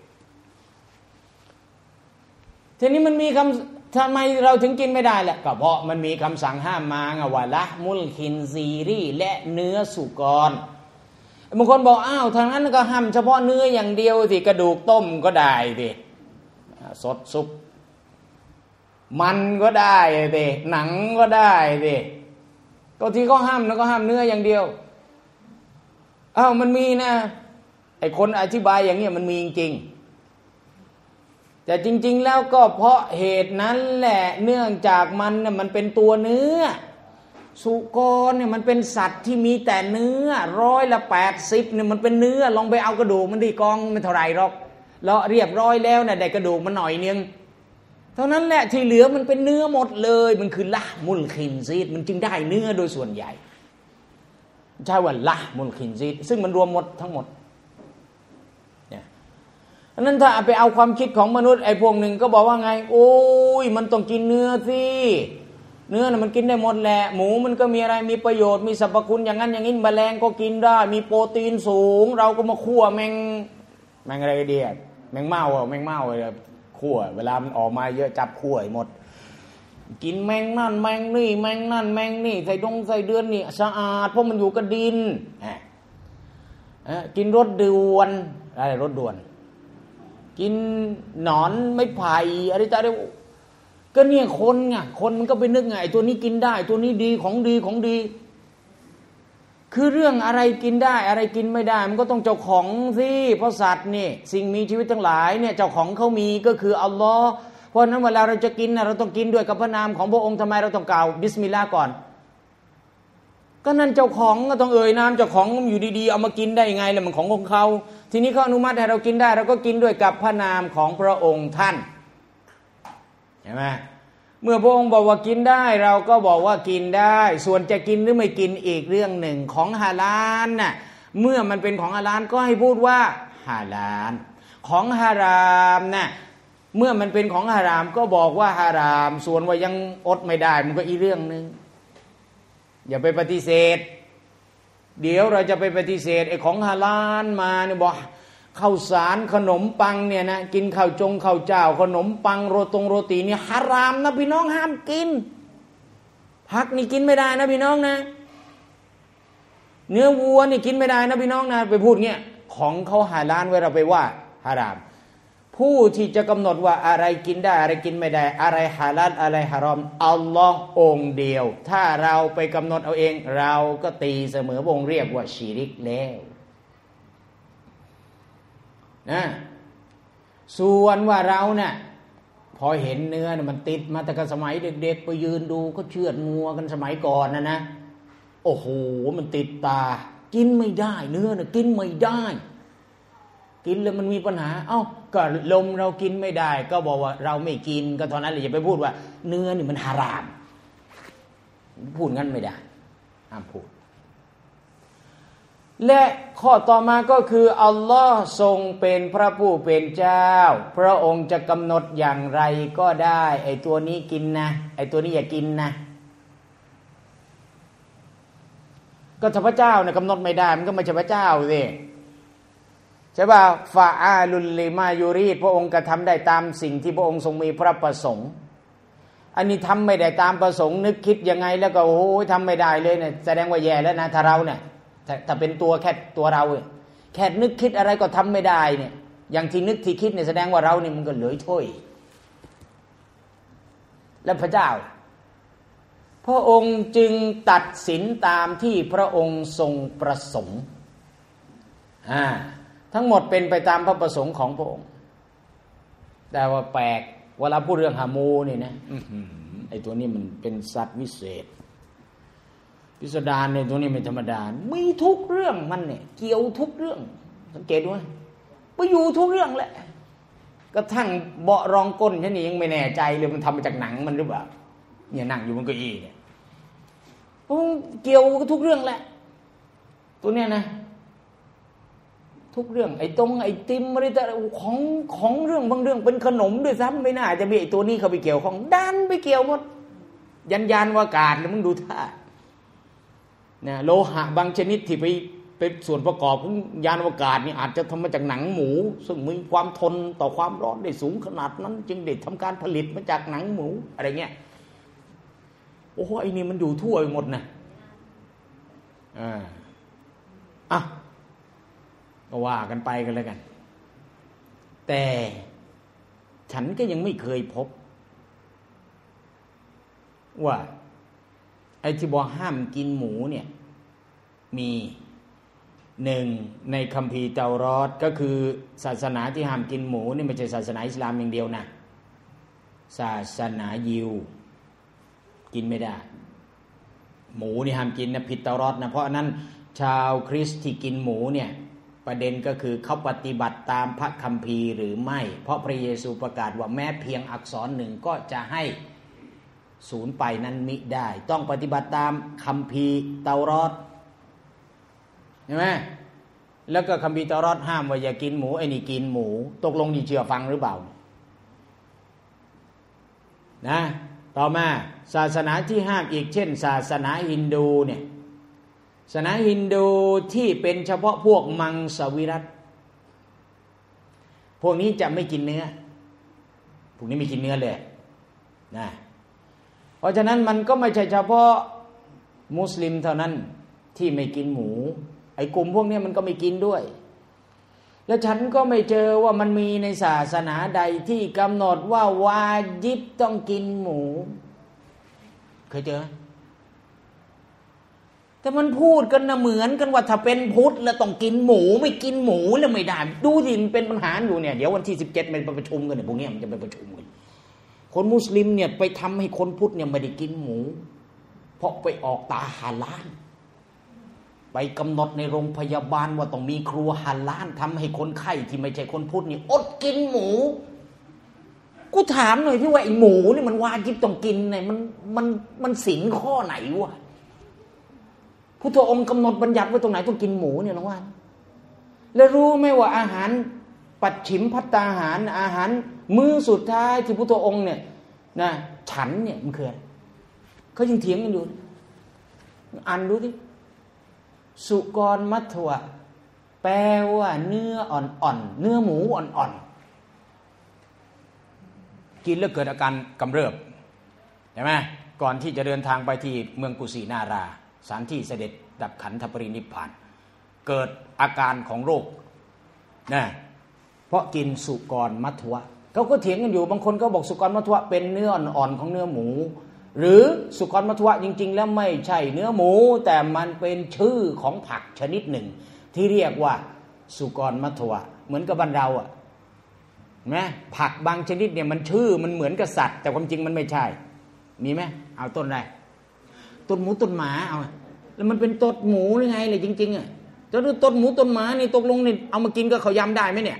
ทีนี้มันมีคำทำไมเราถึงกินไม่ได้ล่ะก็เพราะมันมีคำสั่งห้ามมาไงว่าละมุลคินซีรีและเนื้อสุกรบางคนบอกอ้าวทางนั้นก็ห้ามเฉพาะเนื้ออย่างเดียวสิกระดูกต้มก็ได้สิสดซุปมันก็ได้สิหนังก็ได้สิก็ที่เขาห้ามแล้วก็ห้ามเนื้ออย่างเดียวอ้าวมันมีนะไอ้คนอธิบายอย่างเงี้ยมันมีจริงๆแต่จริงๆแล้วก็เพราะเหตุนั้นแหละเนื่องจากมันเนี่ยมันเป็นตัวเนื้อสุกรเนี่ยมันเป็นสัตว์ที่มีแต่เนื้อร้อยละแปดสิบเนี่ยมันเป็นเนื้อลองไปเอากระดูกมันดีกองไม่เท่าไรหรอกแล้วเรียบร้อยแล้วเนี่ยได้กระดูกมันหน่อยนึงเท่านั้นแหละที่เหลือมันเป็นเนื้อหมดเลยมันคือละมุลคินซีดมันจึงได้เนื้อโดยส่วนใหญ่ใช่ว่าละมุลคินซีดซึ่งมันรวมหมดทั้งหมดเนี่ยอันนั้นถ้าไปเอาความคิดของมนุษย์ไอ้พวกหนึ่งก็บอกว่าไงโอ้ยมันต้องกินเนื้อสิเนื้อน่ะมันกินได้หมดแหละหมูมันก็มีอะไรมีประโยชน์มีสรรพคุณอย่างนั้นอย่างนี้แมลงก็กินได้มีโปรตีนสูงเราก็มาคั่วแมงแมงอะไรเดียแมงเม่าอ่ะแมงเม่าเลยคั่วเวลามันออกมาเยอะจับคั่วหมดกินแมงนั่นแมงนี่แมงนั่นแมงนี่ใส่ดงใส่เดือนนี่สะอาดเพราะมันอยู่กับดินกินรสด่วนอะไรรสด่วนกินหนอนไม่ไผ่อะไรต่างๆก็เนี่ยคนไงคนมันก็ไปนึกไงตัวนี้กินได้ตัวนี้ดีของดีของดีคือเรื่องอะไรกินได้อะไรกินไม่ได้มันก็ต้องเจ้าของสิเพราะสัตว์นี่สิ่งมีชีวิตทั้งหลายเนี่ยเจ้าของเขามีก็คืออัลลอฮ์เพราะนั้นเวลาเราจะกินนะเราต้องกินด้วยกับพระนามของพระองค์ทำไมเราต้องกล่าวบิสมิลลาห์ก่อนก็นั่นเจ้าของก็ต้องเอ่ยนามเจ้าของอยู่ดีๆเอามากินได้ยังไงล่ะมันของของเขาทีนี้เขาอนุมัติให้เรากินได้เราก็กินด้วยกับพระนามของพระองค์ท่านเห็นไหมเมื่อพระองค์บอกว่ากินได้เราก็บอกว่ากินได้ส่วนจะกินหรือไม่กินอีกเรื่องหนึ่งของฮาลาลน่ะเมื่อมันเป็นของฮาลาลก็ให้พูดว่าฮาลาลของฮารามน่ะเมื่อมันเป็นของฮารามก็บอกว่าฮารามส่วนว่ายังอดไม่ได้มันก็อีกเรื่องนึงอย่าไปปฏิเสธเดี๋ยวเราจะไปปฏิเสธไอ้ของฮาลาลมาเนี่ยบอกข้าวสารขนมปังเนี่ยนะกินข้าวจงข้าวเจ้าขนมปังโรตงโรตีเนี่ยฮารามนะพี่น้องห้ามกินผักนี่กินไม่ได้นะพี่น้องนะเนื้อวัวนี่กินไม่ได้นะพี่น้องนะไปพูดเงี้ยของเขาฮาลาลไว้เราไปว่าฮารามผู้ที่จะกำหนดว่าอะไรกินได้อะไรกินไม่ได้อะไรฮาลาลอะไรฮารอมอัลลอฮ์องค์เดียวถ้าเราไปกำหนดเอาเองเราก็ตีเสมอวงเรียกว่าชิริกแล้วนะส่วนว่าเราเนี่ยพอเห็นเนื้อเนี่ยมันติดมาแต่ก็สมัยเด็กๆไปยืนดูก็เชือดงัวกันสมัยก่อนนะนะโอ้โหมันติดตากินไม่ได้เนื้อเนี่ยกินไม่ได้กินแล้วมันมีปัญหาเอ้าก็ลมเรากินไม่ได้ก็บอกว่าเราไม่กินก็เท่านั้นเลยอย่าไปพูดว่าเนื้อนี่มันฮารามพูดงั้นไม่ได้ห้ามพูดและข้อต่อมาก็คืออัลลอฮ์ทรงเป็นพระผู้เป็นเจ้าพระองค์จะกำหนดอย่างไรก็ได้ไอ้ตัวนี้กินนะไอ้ตัวนี้อย่ากินนะก็ถ้าพระเจ้าเนี่ยกำหนดไม่ได้มันก็ไม่ใช่พระเจ้าสิใช่ป่ะฟาอาลุลลิมายูรีดพระองค์กระทำได้ตามสิ่งที่พระองค์ทรงมีพระประสงค์อันนี้ทำไม่ได้ตามประสงค์นึกคิดยังไงแล้วก็โอ้โหทำไม่ได้เลยเนี่ยแสดงว่าแย่แล้วนะถ้าเราเนี่ยถ้าเป็นตัวแค่ตัวเราแค่นึกคิดอะไรก็ทำไม่ได้เนี่ยอย่างที่นึกที่คิดเนี่ยแสดงว่าเราเนี่ยมันก็เหลือถ้วยแล้วพระเจ้าพระองค์จึงตัดสินตามที่พระองค์ทรงประสงค์อ่าทั้งหมดเป็นไปตามพระประสงค์ของพระองค์แต่ว่าแปลกเวลาพูดเรื่องหามูนี่นะไอ้ตัวนี้มันเป็นสัตว์วิเศษพิสดารเนี่ยตัวนี้ไม่ธรรมดามีทุกเรื่องมันเนี่ยเกี่ยวทุกเรื่องสังเกตดูไปอยู่ทุกเรื่องแหละกระทั่งเบาะรองก้นฉันนี่ยังไม่แน่ใจเลยมันทำมาจากหนังมันหรือเปล่าเนี่ยนั่งอยู่บนเก้าอี้เนี่ยเกี่ยวทุกเรื่องแหละตัวเนี้ยนะทุกเรื่องไอ้ตรงไอ้ติมอะไรแต่ของของเรื่องบางเรื่องเป็นขนมด้วยซ้ำไม่น่าจะมีไอ้ตัวนี้เข้าไปเกี่ยวของดันไปเกี่ยวหมดยันยานวากาศแล้วมึงดูท่าเนี่ยโลหะบางชนิดที่ไปเป็นส่วนประกอบของยานอวกาศนี่อาจจะทำมาจากหนังหมูซึ่งมีความทนต่อความร้อนได้สูงขนาดนั้นจึงได้ทำการผลิตมาจากหนังหมูอะไรเงี้ยโอ้โหไอ้นี่มันอยู่ทั่วไปหมดนะอ่าอ่ะก็ว่ากันไปกันแล้วกันแต่ฉันก็ยังไม่เคยพบว่าไอ้ที่บอกห้ามกินหมูเนี่ยมีหนึ่งในคัมภีร์เตารอดก็คือศาสนาที่ห้ามกินหมูนี่ไม่ใช่ศาสนาอิสลามอย่างเดียวนะศาสนายิวกินไม่ได้หมูนี่ห้ามกินนะผิดเตารอดนะเพราะฉะนั้นชาวคริสต์ที่กินหมูเนี่ยประเด็นก็คือเขาปฏิบัติตามพระคัมภีร์หรือไม่เพราะพระเยซูประกาศว่าแม้เพียงอักษรหนึ่งก็จะให้ศูนย์ไปนั้นมิได้ต้องปฏิบัติตามคัมภีร์เตารอดใช่ไหมแล้วก็คัมภีร์เตารอดห้ามว่าอย่ากินหมูไอ้นี่กินหมูตกลงนี่เชื่อฟังหรือเปล่านะต่อมาศาสนาที่ห้ามอีกเช่นศาสนาฮินดูเนี่ยศาสนาฮินดูที่เป็นเฉพาะพวกมังสวิรัติพวกนี้จะไม่กินเนื้อพวกนี้ไม่กินเนื้อเลยนะเพราะฉะนั้นมันก็ไม่ใช่เฉพาะมุสลิมเท่านั้นที่ไม่กินหมูไอ้กลุ่มพวกนี้มันก็ไม่กินด้วยแล้วฉันก็ไม่เจอว่ามันมีในศาสนาใดที่กำหนดว่าวาญิบต้องกินหมูเคยเจอไหมแต่มันพูดกันนะเหมือนกันว่าถ้าเป็นพุทธแล้วต้องกินหมูไม่กินหมูแล้วไม่ได้ดูสิมันเป็นปัญหาอยู่เนี่ยเดี๋ยววันที่สิบเจ็ดมันไปประชุมกันเนี่ยพวกนี้มันจะไปประชุมกันคนมุสลิมเนี่ยไปทำให้คนพุทธเนี่ยไม่ได้กินหมูเพราะไปออกตาฮาลาลไปกำหนดในโรงพยาบาลว่าต้องมีครัวฮาลาลทำให้คนไข้ที่ไม่ใช่คนพุทธนี่อดกินหมูกูถามหน่อยที่ว่าไอ้หมูนี่มันวาญิบต้องกินเนี่ยมันมันมันศีลข้อไหนวะพุทธองค์กำหนดบัญญัติไว้ตรงไหนต้องกินหมูเนี่ยน้องว่าแล้วรู้ไหมว่าอาหารปัจฉิมภัตตาหารอาหารมื้อสุดท้ายที่พุทธองค์เนี่ยนะฉันเนี่ยมันคืออะไรเขายังเถียงกันอยู่อ่านดูดิสุกรมัทวะแปลว่าเนื้ออ่อนๆเนื้อหมูอ่อนๆกินแล้วเกิดอาการกำเริบใช่ไหมก่อนที่จะเดินทางไปที่เมืองกุสินาราสถานที่เสด็จดับขันธปรินิพพานเกิดอาการของโรคนะเพราะกินสุกรมัทวะเขาก็เถียงกันอยู่บางคนก็บอกสุกรมัทวะเป็นเนื้ออ่อนๆของเนื้อหมูหรือสุกรมัทวะจริงๆแล้วไม่ใช่เนื้อหมูแต่มันเป็นชื่อของผักชนิดหนึ่งที่เรียกว่าสุกรมัทวะเหมือนกับบ้านเราอ่ะนะผักบางชนิดเนี่ยมันชื่อมันเหมือนกับสัตว์แต่ความจริงมันไม่ใช่มีไหมเอาต้นอะไรต้นหมูต้นหมาเอาแล้วมันเป็นต้นหมูหรือไงเลยจริงๆอ่ะจะดูต้นหมูต้นหมานี่ตกลงนี่เอามากินก็เขายำได้ไหมเนี่ย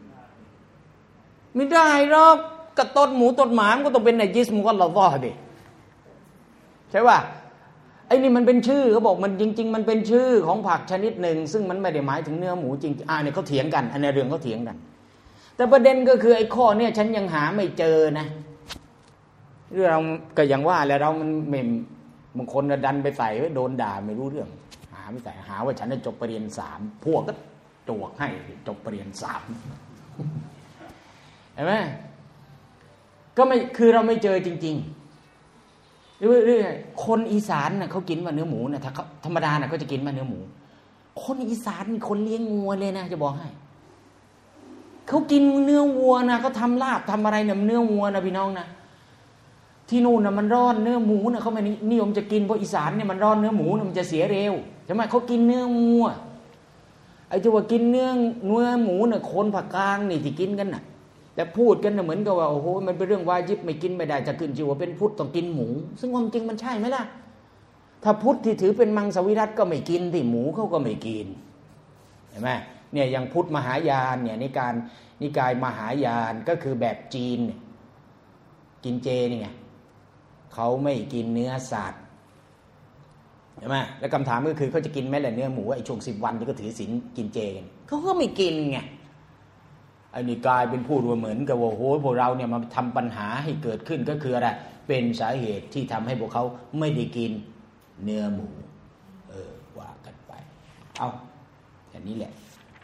ไม่ได้หรอกกับต้นหมูต้นหมามันก็ต้องเป็นไนจิสมันก็ละวอดิใช่ป่ะไอ้นี่มันเป็นชื่อเขาบอกมันจริงๆมันเป็นชื่อของผักชนิดหนึ่งซึ่งมันไม่ได้หมายถึงเนื้อหมูจริงอ่าเนี่ยเขาเถียงกันอันในเรื่องเขาเถียงกันแต่ประเด็นก็คือไอ้ข้อเนี่ยฉันยังหาไม่เจอนะเรื่องเราก็อย่างว่าแล้วเรามันไม่บางคนดันไปใส่ไว้โดนด่าไม่รู้เรื่องหาไม่ใส่หาว่าฉันจบปริญญาสามพวกก็จวกให้จบปริญญาสามเห็นไหมก็ไม่คือเราไม่เจอจริงๆเรื่อยๆคนอีสานน่ะเขากินมาเนื้อหมูนะถ้าธรรมดาน่ะเขาจะกินมาเนื้อหมูคนอีสานคนเลี้ยงงัวเลยนะจะบอกให้เขากินเนื้อวัวนะเขาทำลาบทำอะไรเนี่ยเนื้อวัวนะพี่น้องนะที่นู่นนะมันร้อนเนื้อหมูนะเขาไม่นิยมจะกินเพราะอีสานเนี่ยมันร้อนเนื้อหมูมันจะเสียเร็วใช่ไหมเขากินเนื้อวัวไอ้ที่ว่ากินเนื้อเนื้อหมูเนี่ยคนภาคกลางนี่ที่กินกันน่ะแต่พูดกันเหมือนกับว่าโอ้โหมันเป็นเรื่องวาญิบไม่กินไม่ได้จะขึ้นชื่อว่าเป็นพุทธต้องกินหมูซึ่งความจริงมันใช่ไหมล่ะถ้าพุทธที่ถือเป็นมังสวิรัติก็ไม่กินที่หมูเขาก็ไม่กินเห็นไหมเนี่ยอย่างพุทธมหายานเนี่ยในการนิกายมหายานก็คือแบบจีนเนี่ยกินเจนี่ไงเขาไม่กินเนื้อสัตว์ใช่ไหมแล้วคำถามก็คือเขาจะกินไหมล่ะเนื้อหมูไอ้ช่วงสิบวันที่ก็ถือศีลกินเจกันเขาก็ไม่กินไงไอ้นี่กลายเป็นพูดว่าเหมือนกับว่าโหพวกเราเนี่ยมาทำปัญหาให้เกิดขึ้นก็คืออะไรเป็นสาเหตุที่ทำให้พวกเขาไม่ได้กินเนื้อหมูเออว่ากันไปเอาอย่างนี้แหละ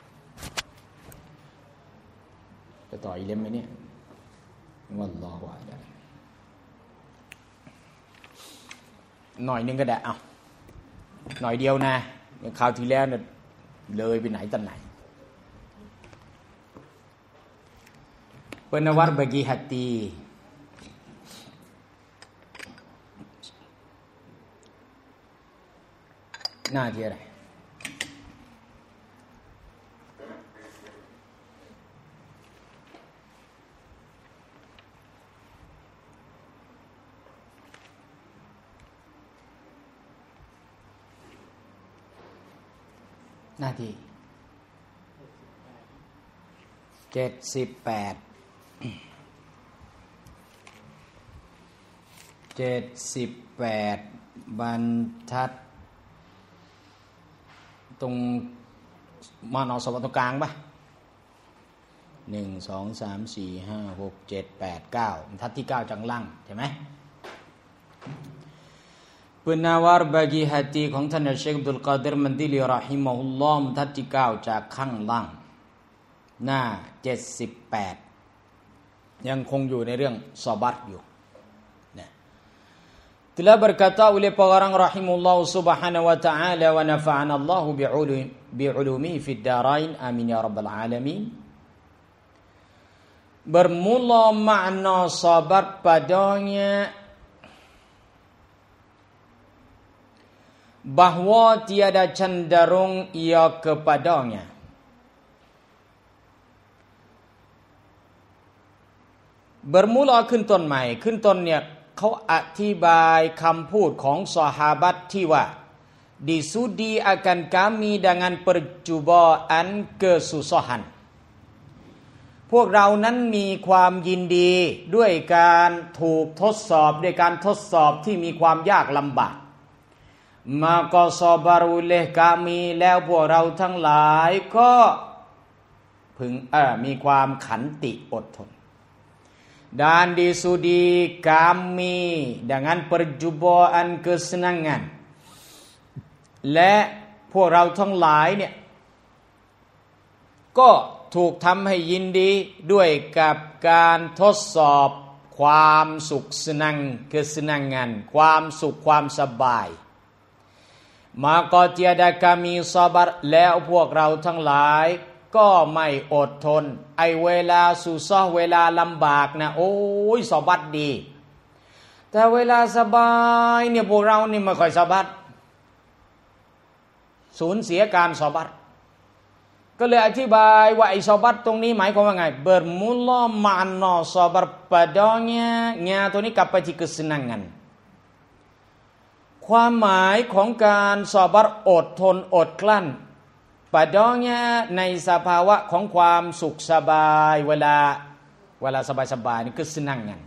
จะต่ออีกเล่มไหมเนี่ยวัลลอฮุอะลัมหน่อยนึงก็ได้เอาหน่อยเดียวนะคราวที่แล้วเนี่ยเลยไปไหนตอนไหนpenawar bagi hatiหน้าที่อะไรหน้าที่เจ็ดสิบแปดเจ็ดสิบแปดบรรทัดตรงมานอสวัสดิ์ตรงกลางป่ะหนึ่งสองสามสี่ห้าหกเจ็ดแปดเก้าบรรทัดที่เก้าจังล่างใช่ไหมpenawar bagi hati ของท่านเชคอับดุลกอดิรมันดิลีเราะฮิมะฮุลลอฮ์บรรทัดที่เก้าจากข้างล่างหน้าเจ็ดสิบแปดยังคงอยู่ในเรื่องซอบัตอยู่นะtelah berkata oleh pengarang rahimahullah subhanahu wa ta'ala wa nafa'ana Allah bi'ulumihi fid darain amin ya rabbal alamin bermula makna sabar padanya bahwa tiada cenderung ia kepadanya bermula ขึ้นต้นใหม่ขึ้นต้นเนี่ยเขาอธิบายคำพูดของซอฮาบัตที่ว่า disudi akan kami dengan percubaan kesusahan พวกเรานั้นมีความยินดีด้วยการถูกทดสอบด้วยการทดสอบที่มีความยากลำบากmaka sabaru leh kami แล้วพวกเราทั้งหลายก็พึงเอ่อมีความขันติอดทนdan disudi kami dengan perjumpaan kesenangan และพวกเราทั้งหลายเนี่ยก็ถูกทำให้ยินดีด้วยกับการทดสอบความสุขสนัง kesenangan ความสุขความสบายmaka tiada kami sabar แล้วพวกเราทั้งหลายก็ไม่อดทนไอเวลาสุซะเวลาลำบากนะโอ้ยสบัดดีแต่เวลาสบายเนี่ยพวกเรานี่ไม่ค่อยสบัดสูญเสียการสบัดก็เลยอธิบายว่าไอ้ซอบัตตรงนี้หมายความว่าไง bermula makna sabar padanya nya ตัวนี้กลับไปที่kesenanganความหมายของการซอบัตอดทนอดกลั้นpadanyaในสภาวะของความสุขสบายเวลาเวลาสบายๆนี่kesenangan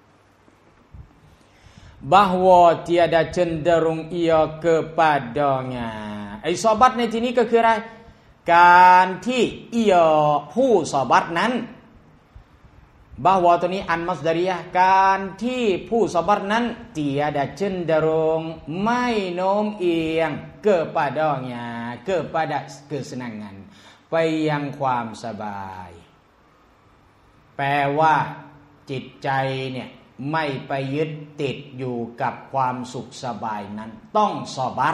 bahwa tiada cenderung ia kepadanyaไอ้ซอบัตในที่นี้ก็คืออะไรการที่iaผู้ซอบัตนั้นbahwaตัวนี้อันมัสดาริยะการที่ผู้ซอบัตนั้น tiada cenderung ไม่โน้มเอียง kepadanya kepada kesenangan ไปยังความสบายแปลว่าจิตใจเนี่ยไม่ไปยึดติดอยู่กับความสุขสบายนั้นต้องซอบัต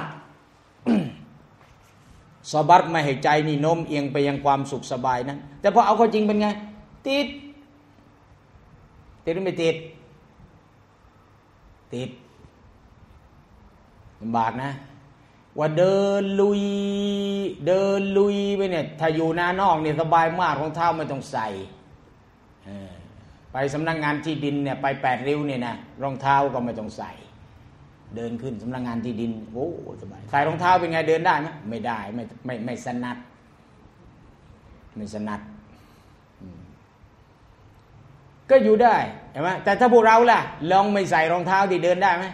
ซอบัตไม่ให้ใจนี่โน้มเอียงไปยังความสุขสบายนั้นแต่พอเอาเข้าจริงเป็นไงติดติดหรือไม่ติดติดลำบากนะว่าเดินลุยเดินลุยไปเนี่ยถ้าอยู่หน้านอกเนี่ยสบายมากรองเท้าไม่ต้องใส่ไปสำนักงานที่ดินเนี่ยไปแปดริ้วเนี่ยนะรองเท้าก็ไม่ต้องใส่เดินขึ้นสำนักงานที่ดินโอ้สบายใส่รองเท้าเป็นไงเดินได้ไหมไม่ได้ไม่ไม่ไม่สนัดไม่สนัดก็อยู่ได้เห็นไหมแต่ถ้าพวกเราล่ะลองไม่ใส่รองเท้าที่เดินได้ไหม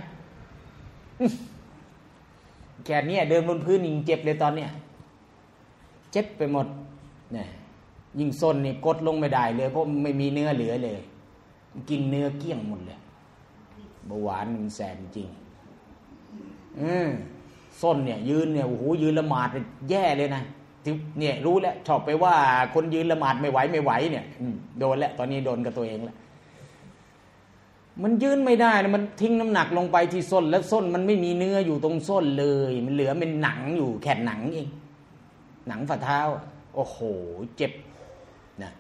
แค่นี้เดินบนพื้นยิ่งเจ็บเลยตอนเนี้ยเจ็บไปหมดเนี่ยยิ่งส้นนี่กดลงไม่ได้เลยเพราะไม่มีเนื้อเหลือเลยกินเนื้อเกลี้ยงหมดเลยเบาหวานมันแสบจริงอืมส้นเนี่ยยืนเนี่ยโอ้โหยืนละหมาดแย่เลยนะเนี่ยรู้แล้วชอบไปว่าคนยืนละหมาดไม่ไหวไม่ไหวเนี่ยโดนแล้วตอนนี้โดนกับตัวเองแล้วมันยืนไม่ได้นะมันทิ้งน้ำหนักลงไปที่ส้นแล้วส้นมันไม่มีเนื้ออยู่ตรงส้นเลยมันเหลือเป็นหนังอยู่แค่หนังเองหนังฝ่าเท้าโอ้โหเจ็บนะ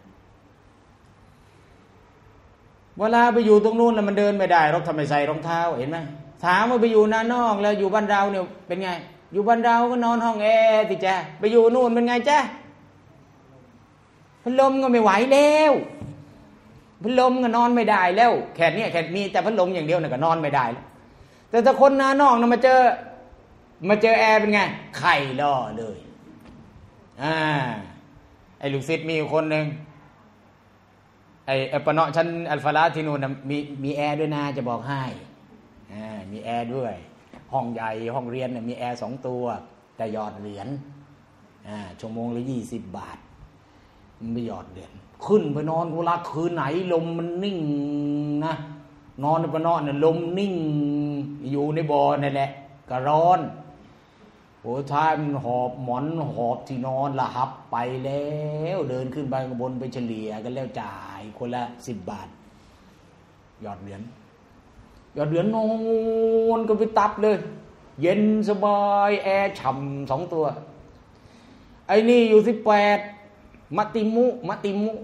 เวลาไปอยู่ตรงนู้นแล้วมันเดินไม่ได้เราทำไมใส่รองเท้าเห็นไหมถามว่าไปอยู่หน้านอกแล้วอยู่บ้านเราเนี่ยเป็นไงอยู่บ้านเราก็นอนห้องแอร์ติจ้ะไปอยู่นู่นเป็นไงจ้ะพัดลมก็ไม่ไหวแล้วพัดลมก็นอนไม่ได้แล้วแค่นี้แค่มีแต่พัดลมอย่างเดียวน่ะก็นอนไม่ได้แล้วแต่ถ้าคนหน้านอกน่ะมาเจอมาเจอแอร์เป็นไงไข่ล่อเลยอ่าไอ้ลูกศิษย์มีคนนึงไอ้ไอ้ปะเนาะชั้นอัลฟาลาที่นู่นน่ะมีมีแอร์ด้วยนะจะบอกให้อ่ามีแอร์ด้วยห้องใหญ่ห้องเรียนเนี่ยมีแอร์สองตัวแต่หยอดเหรียญอ่าชั่วโมงละยี่สิบบาทมันไม่หยอดเหรียญขึ้นไปนอนเวลาคืนไหนลมมันนิ่งนะนอนไปนอนเนี่ยลมนิ่งอยู่ในบ่อนั่นแหละก็ร้อนโอ้ท้ายมันหอบหมอนหอบที่นอนละหับไปแล้วเดินขึ้นไปข้างบนไปเฉลี่ยกันแล้วจ่ายคนละสิบบาทหยอดเหรียญหยอดเหรียญนอนก็ไปตับเลยเย็นสบายแอร์ฉ่ำสองตัวไอ้นี่อยู่สิบแปดมัตติมุมัตติมุ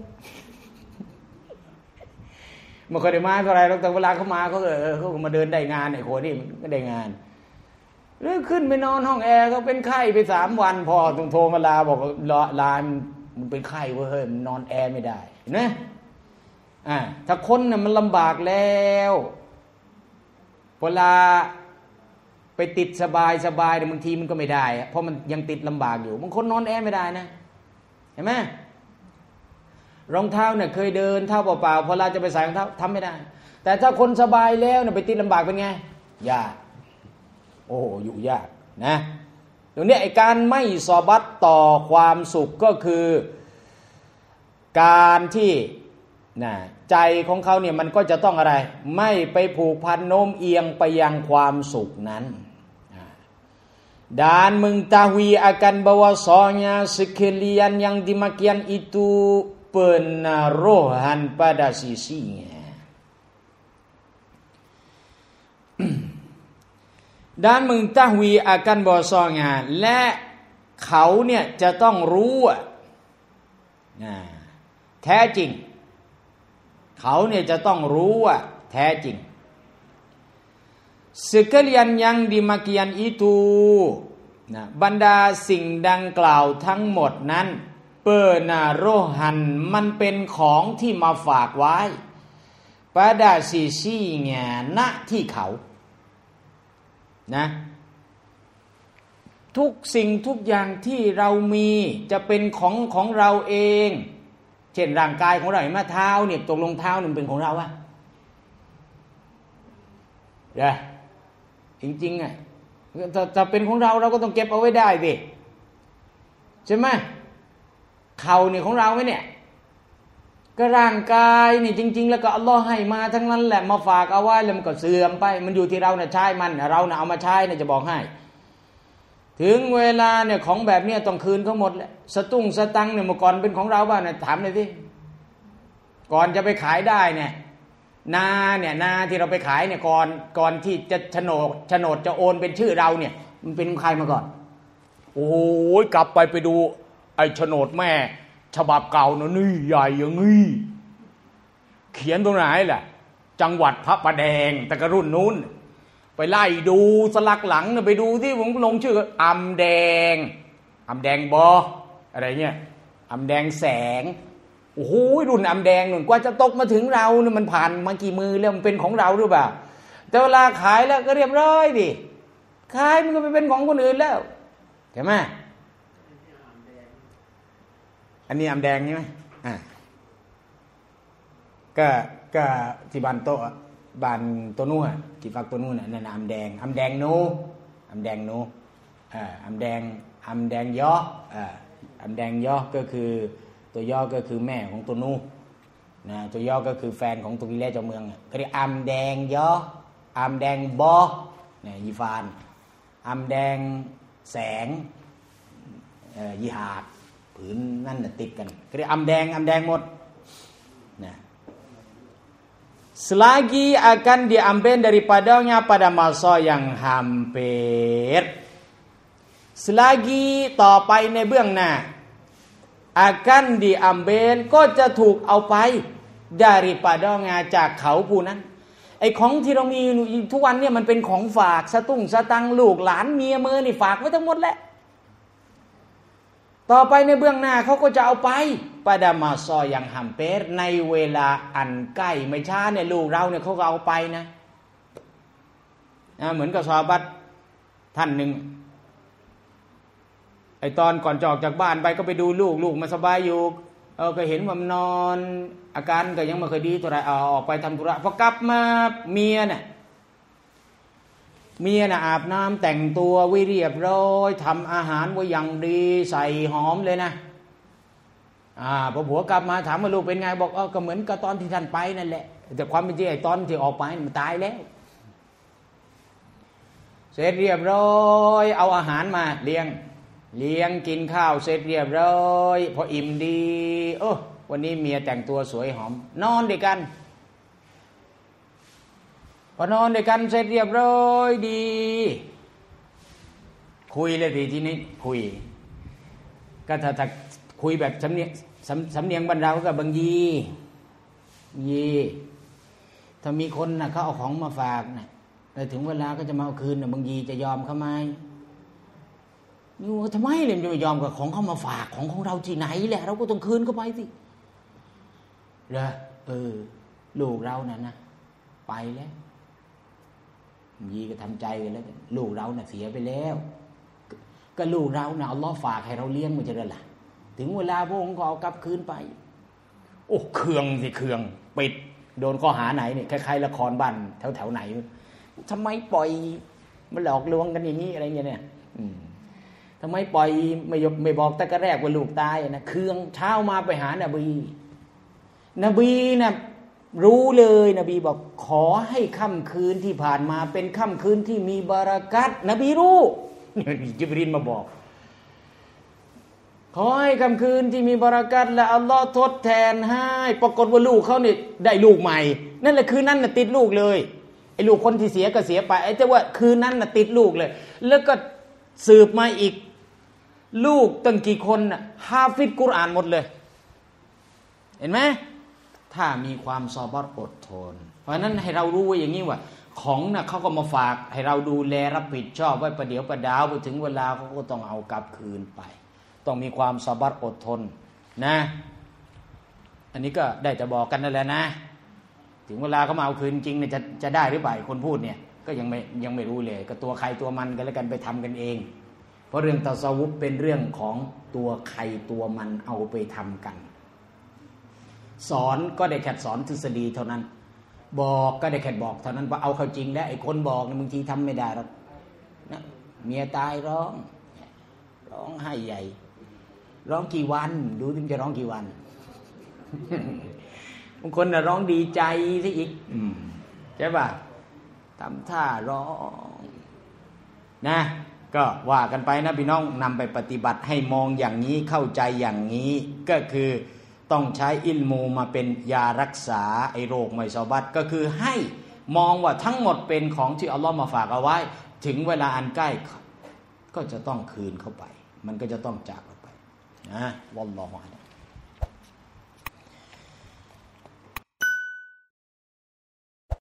ไม่เคยได้มาเท่าไรหรอกแต่เวลาเขามาเขาเออเขามาเดินได้งานไอ้คนนี่มันก็ได้งานหรือขึ้นไปนอนห้องแอร์เขาเป็นไข้ไปสามวันพอต้องโทรมาลาบอกลามันเป็นไข้เว้ยเฮ้ยมันนอนแอร์ไม่ได้นะอ่าถ้าคนน่ะมันลำบากแล้วเวลาไปติดสบายสบายแต่บางทีมันก็ไม่ได้เพราะมันยังติดลำบากอยู่บางคนนอนแอร์ไม่ได้นะเห็นไหมรองเท้าเนี่ยเคยเดินเท้าเปล่าๆพอเราจะไปใส่รองเท้าทำไม่ได้แต่ถ้าคนสบายแล้วเนี่ยไปติดลำบากเป็นไงยากโอ้อยู่ยากนะตรงนี้ไอ้การไม่ซอบัตต่อความสุขก็คือการที่นะใจของเขาเนี่ยมันก็จะต้องอะไรไม่ไปผูกพันโน้มเอียงไปยังความสุขนั้น dan mengetahui akan bahwasanya sekalian yang demikian itu penaruhan pada sisinya dan mengetahui akan bahwasanya และเขาเนี่ยจะต้องรู้นะแท้จริงเขาเนี่ยจะต้องรู้ว่าแท้จริง sekalian yang demikian itu นะบรรดาสิ่งดังกล่าวทั้งหมดนั้นเปิดนาโรหันมันเป็นของที่มาฝากไว้ปาดาซีซี่แงณที่เขานะทุกสิ่งทุกอย่างที่เรามีจะเป็นของของเราเองเช่นร่างกายของเราเห็นไหมเท้าเนี่ยตกลงเท้านี่เป็นของเราอะเด้อจริงๆอ่ะถ้าถ้าเป็นของเราเราก็ต้องเก็บเอาไว้ได้สิใช่ไหมเข่านี่ของเราไหมเนี่ยก็ร่างกายนี่จริงๆแล้วก็อัลลอฮ์ให้มาทั้งนั้นแหละมาฝากเอาไว้แล้วมันก็เสื่อมไปมันอยู่ที่เราเนี่ยใช้มันเราเนี่ยเอามาใช้เนี่ยจะบอกให้ถึงเวลาเนี่ยของแบบนี้ต้องคืนเขาหมดแหละสตุ้งสตังเนี่ยเมื่อก่อนเป็นของเราบ้างเนี่ยถามเลยสิก่อนจะไปขายได้เนี่ยนาเนี่ยนาที่เราไปขายเนี่ยก่อนก่อนที่จะโฉนดโฉนดจะโอนเป็นชื่อเราเนี่ยมันเป็นใครมาก่อนโอ้ยกลับไปไปดูไอ้โฉนดแม่ฉบับเก่าเนาะนี่ใหญ่อย่างงี้เขียนตรงไหนแหละจังหวัดพระประแดงแต่กรุ่นนู้นไปไล่ดูสลักหลังเนี่ยไปดูที่ผมลงชื่ออำแดงอำแดงบออะไรเงี้ยอำแดงแสงโอ้โหรุ่นอำแดงหนึ่งกว่าจะตกมาถึงเราเนี่ยมันผ่านมากี่มือแล้วมันเป็นของเราหรือเปล่าแต่เวลาขายแล้วก็เรียบร้อยดิขายมันก็ไปเป็นของคนอื่นแล้วใช่ไหมอันนี้อำแดงใช่ไหมอ่าก็ก็ที่บ้านโตะบ้านตัวนู้นที่ฝักตัวนู้นน่ะนั่นอำแดงอำแดงโนอำแดงโนอ่าอำแดงอำแดงย่ออ่าอำแดงย่อก็คือตัวย่อก็คือแม่ของตัวนู้นะตัวย่อก็คือแฟนของตัววิเล่เจ้าเมืองก็เรียกอำแดงย่ออำแดงบอเนี่ยยีฟานอำแดงแสงเอ่อยีหาดผืนนั่นน่ะติดกันก็เรียกอำแดงอำแดงหมดนะ selagi akan diambil daripadanya pada masa yang hampir selagi ต่อไปในเบื้องหน้า akan diambil ก็จะถูกเอาไป daripadanya จากเขาผู้นั้นไอ้ของที่เรามีทุกวันเนี่ยมันเป็นของฝากสตุ้งสตังลูกหลานเมียเมือนี่ฝากไว้ทั้งหมดแหละต่อไปในเบื้องหน้าเขาก็จะเอาไปpada masa yang hampir ในเวลาอันใกล้ไม่ช้าเนี่ยลูกเราเนี่ยเขาก็เอาไปนะนะเหมือนกับซอฮาบะห์ท่านหนึ่งไอตอนก่อนจะออกจากบ้านไปก็ไปดูลูกลูกมันสบายอยู่เออก็เห็นว่ามันนอนอาการก็ยังไม่เคยดีเท่าไหร่เอาออกไปทำธุระพอกลับมาเมียเนี่ยเมียน่ะอาบน้ำแต่งตัวไว้เรียบร้อยทำอาหารไว้อย่างดีใส่หอมเลยนะอ่าพอผัวกลับมาถามว่าลูกเป็นไงบอกเออก็เหมือนกับตอนที่ท่านไปนั่นแหละแต่ความเป็นจริงไอ้ตอนที่ออกไปมันตายแล้วเสร็จเรียบร้อยเอาอาหารมาเลี้ยงเลี้ยงกินข้าวเสร็จเรียบร้อยพออิ่มดีเออวันนี้เมียแต่งตัวสวยหอมนอนด้วยกันพอนอนด้วยกันเสร็จเรียบร้อยดีคุยเลยทีทีนี้คุยก็ถ้าถ้าคุยแบบสำเนียงสำสำเนียงบ้านเราก็บางยียีถ้ามีคนน่ะเขาเอาของมาฝากน่ะแต่ถึงเวลาก็จะมาเอาคืนน่ะบางยีจะยอมเขาไหมนี่ว่าทำไมเลยจะไม่ยอมกับของเขามาฝากของของเราที่ไหนแหละเราก็ต้องคืนเขาไปสิเหรอเออลูกเราน่ะนะไปแล้วยีก็ทำใจกันแล้วลูกเราน่ะเสียไปแล้วก็ลูกเราน่ะอัลเลาะห์ฝากให้เราเลี้ยงมันจะได้ล่ะถึงเวลาพระองค์ก็เอากลับคืนไปโอ้เคืองสิเคืองปิดโดนข้อหาไหนเนี่ยคล้ายๆละครบ้านแถวๆไหนทำไมปล่อยมันหลอกลวงกันอย่างนี้อะไรเงี้ยเนี่ยทำไมปล่อยไม่ไม่บอกแต่ก็แรกว่าลูกตายนะเคืองเช้ามาไปหานบีนบีนะรู้เลยนบีบอกขอให้ค่ำคืนที่ผ่านมาเป็นค่ำคืนที่มีบารักัตนบีรู้จิบรีลมาบอกขอให้ค่ำคืนที่มีบารักัตและอัลลอฮ์ทดแทนให้ปรากฏว่าลูกเขาเนี่ยได้ลูกใหม่นั่นแหละคืนนั้นน่ะติดลูกเลยไอ้ลูกคนที่เสียก็เสียไปไอ้แต่ว่าคืนนั้นน่ะติดลูกเลยแล้วก็สืบมาอีกลูกตั้งกี่คนน่ะฮาฟิซกุรอานหมดเลยเห็นไหมถ้ามีความซอบร์อดทนเพราะนั้นให้เรารู้ไว้อย่างนี้ว่าของน่ะเขาก็มาฝากให้เราดูแลรับผิดชอบไว้ประเดี๋ยวประดาวไปถึงเวลาเขาก็ต้องเอากลับคืนไปต้องมีความซอบร์อดทนนะอันนี้ก็ได้แต่บอกกันนั่นแหละนะถึงเวลาเขามาเอาคืนจริงเนี่ยจะจะได้หรือเปล่าคนพูดเนี่ยก็ยังไม่ยังไม่รู้เลยก็ตัวใครตัวมันกันแล้วกันไปทำกันเองเพราะเรื่องตัสวุฟเป็นเรื่องของตัวใครตัวมันเอาไปทำกันสอนก็ได้แค่สอนทฤษฎีเท่านั้นบอกก็ได้แค่บอกเท่านั้นว่าเอาเข้าจริงแล้วไอ้คนบอกเนี่ยบางทีทำไม่ได้หรอกนะเมียตายร้องร้องไห้ใหญ่ร้องกี่วันดูที่มันจะร้องกี่วัน บางคนน่ะร้องดีใจซะอีกใช่ป่ะทำท่าร้องนะก็ว่ากันไปนะพี่น้องนำไปปฏิบัติให้มองอย่างนี้เข้าใจอย่างนี้ก็คือต้องใช้อิลมูมาเป็นยารักษาไอ้โรคไมซอบัตก็คือให้มองว่าทั้งหมดเป็นของที่อัลลอฮ์มาฝากเอาไว้ถึงเวลาอันใกล้ก็จะต้องคืนเข้าไปมันก็จะต้องจากออกไปนะวัลลอฮุอะลัย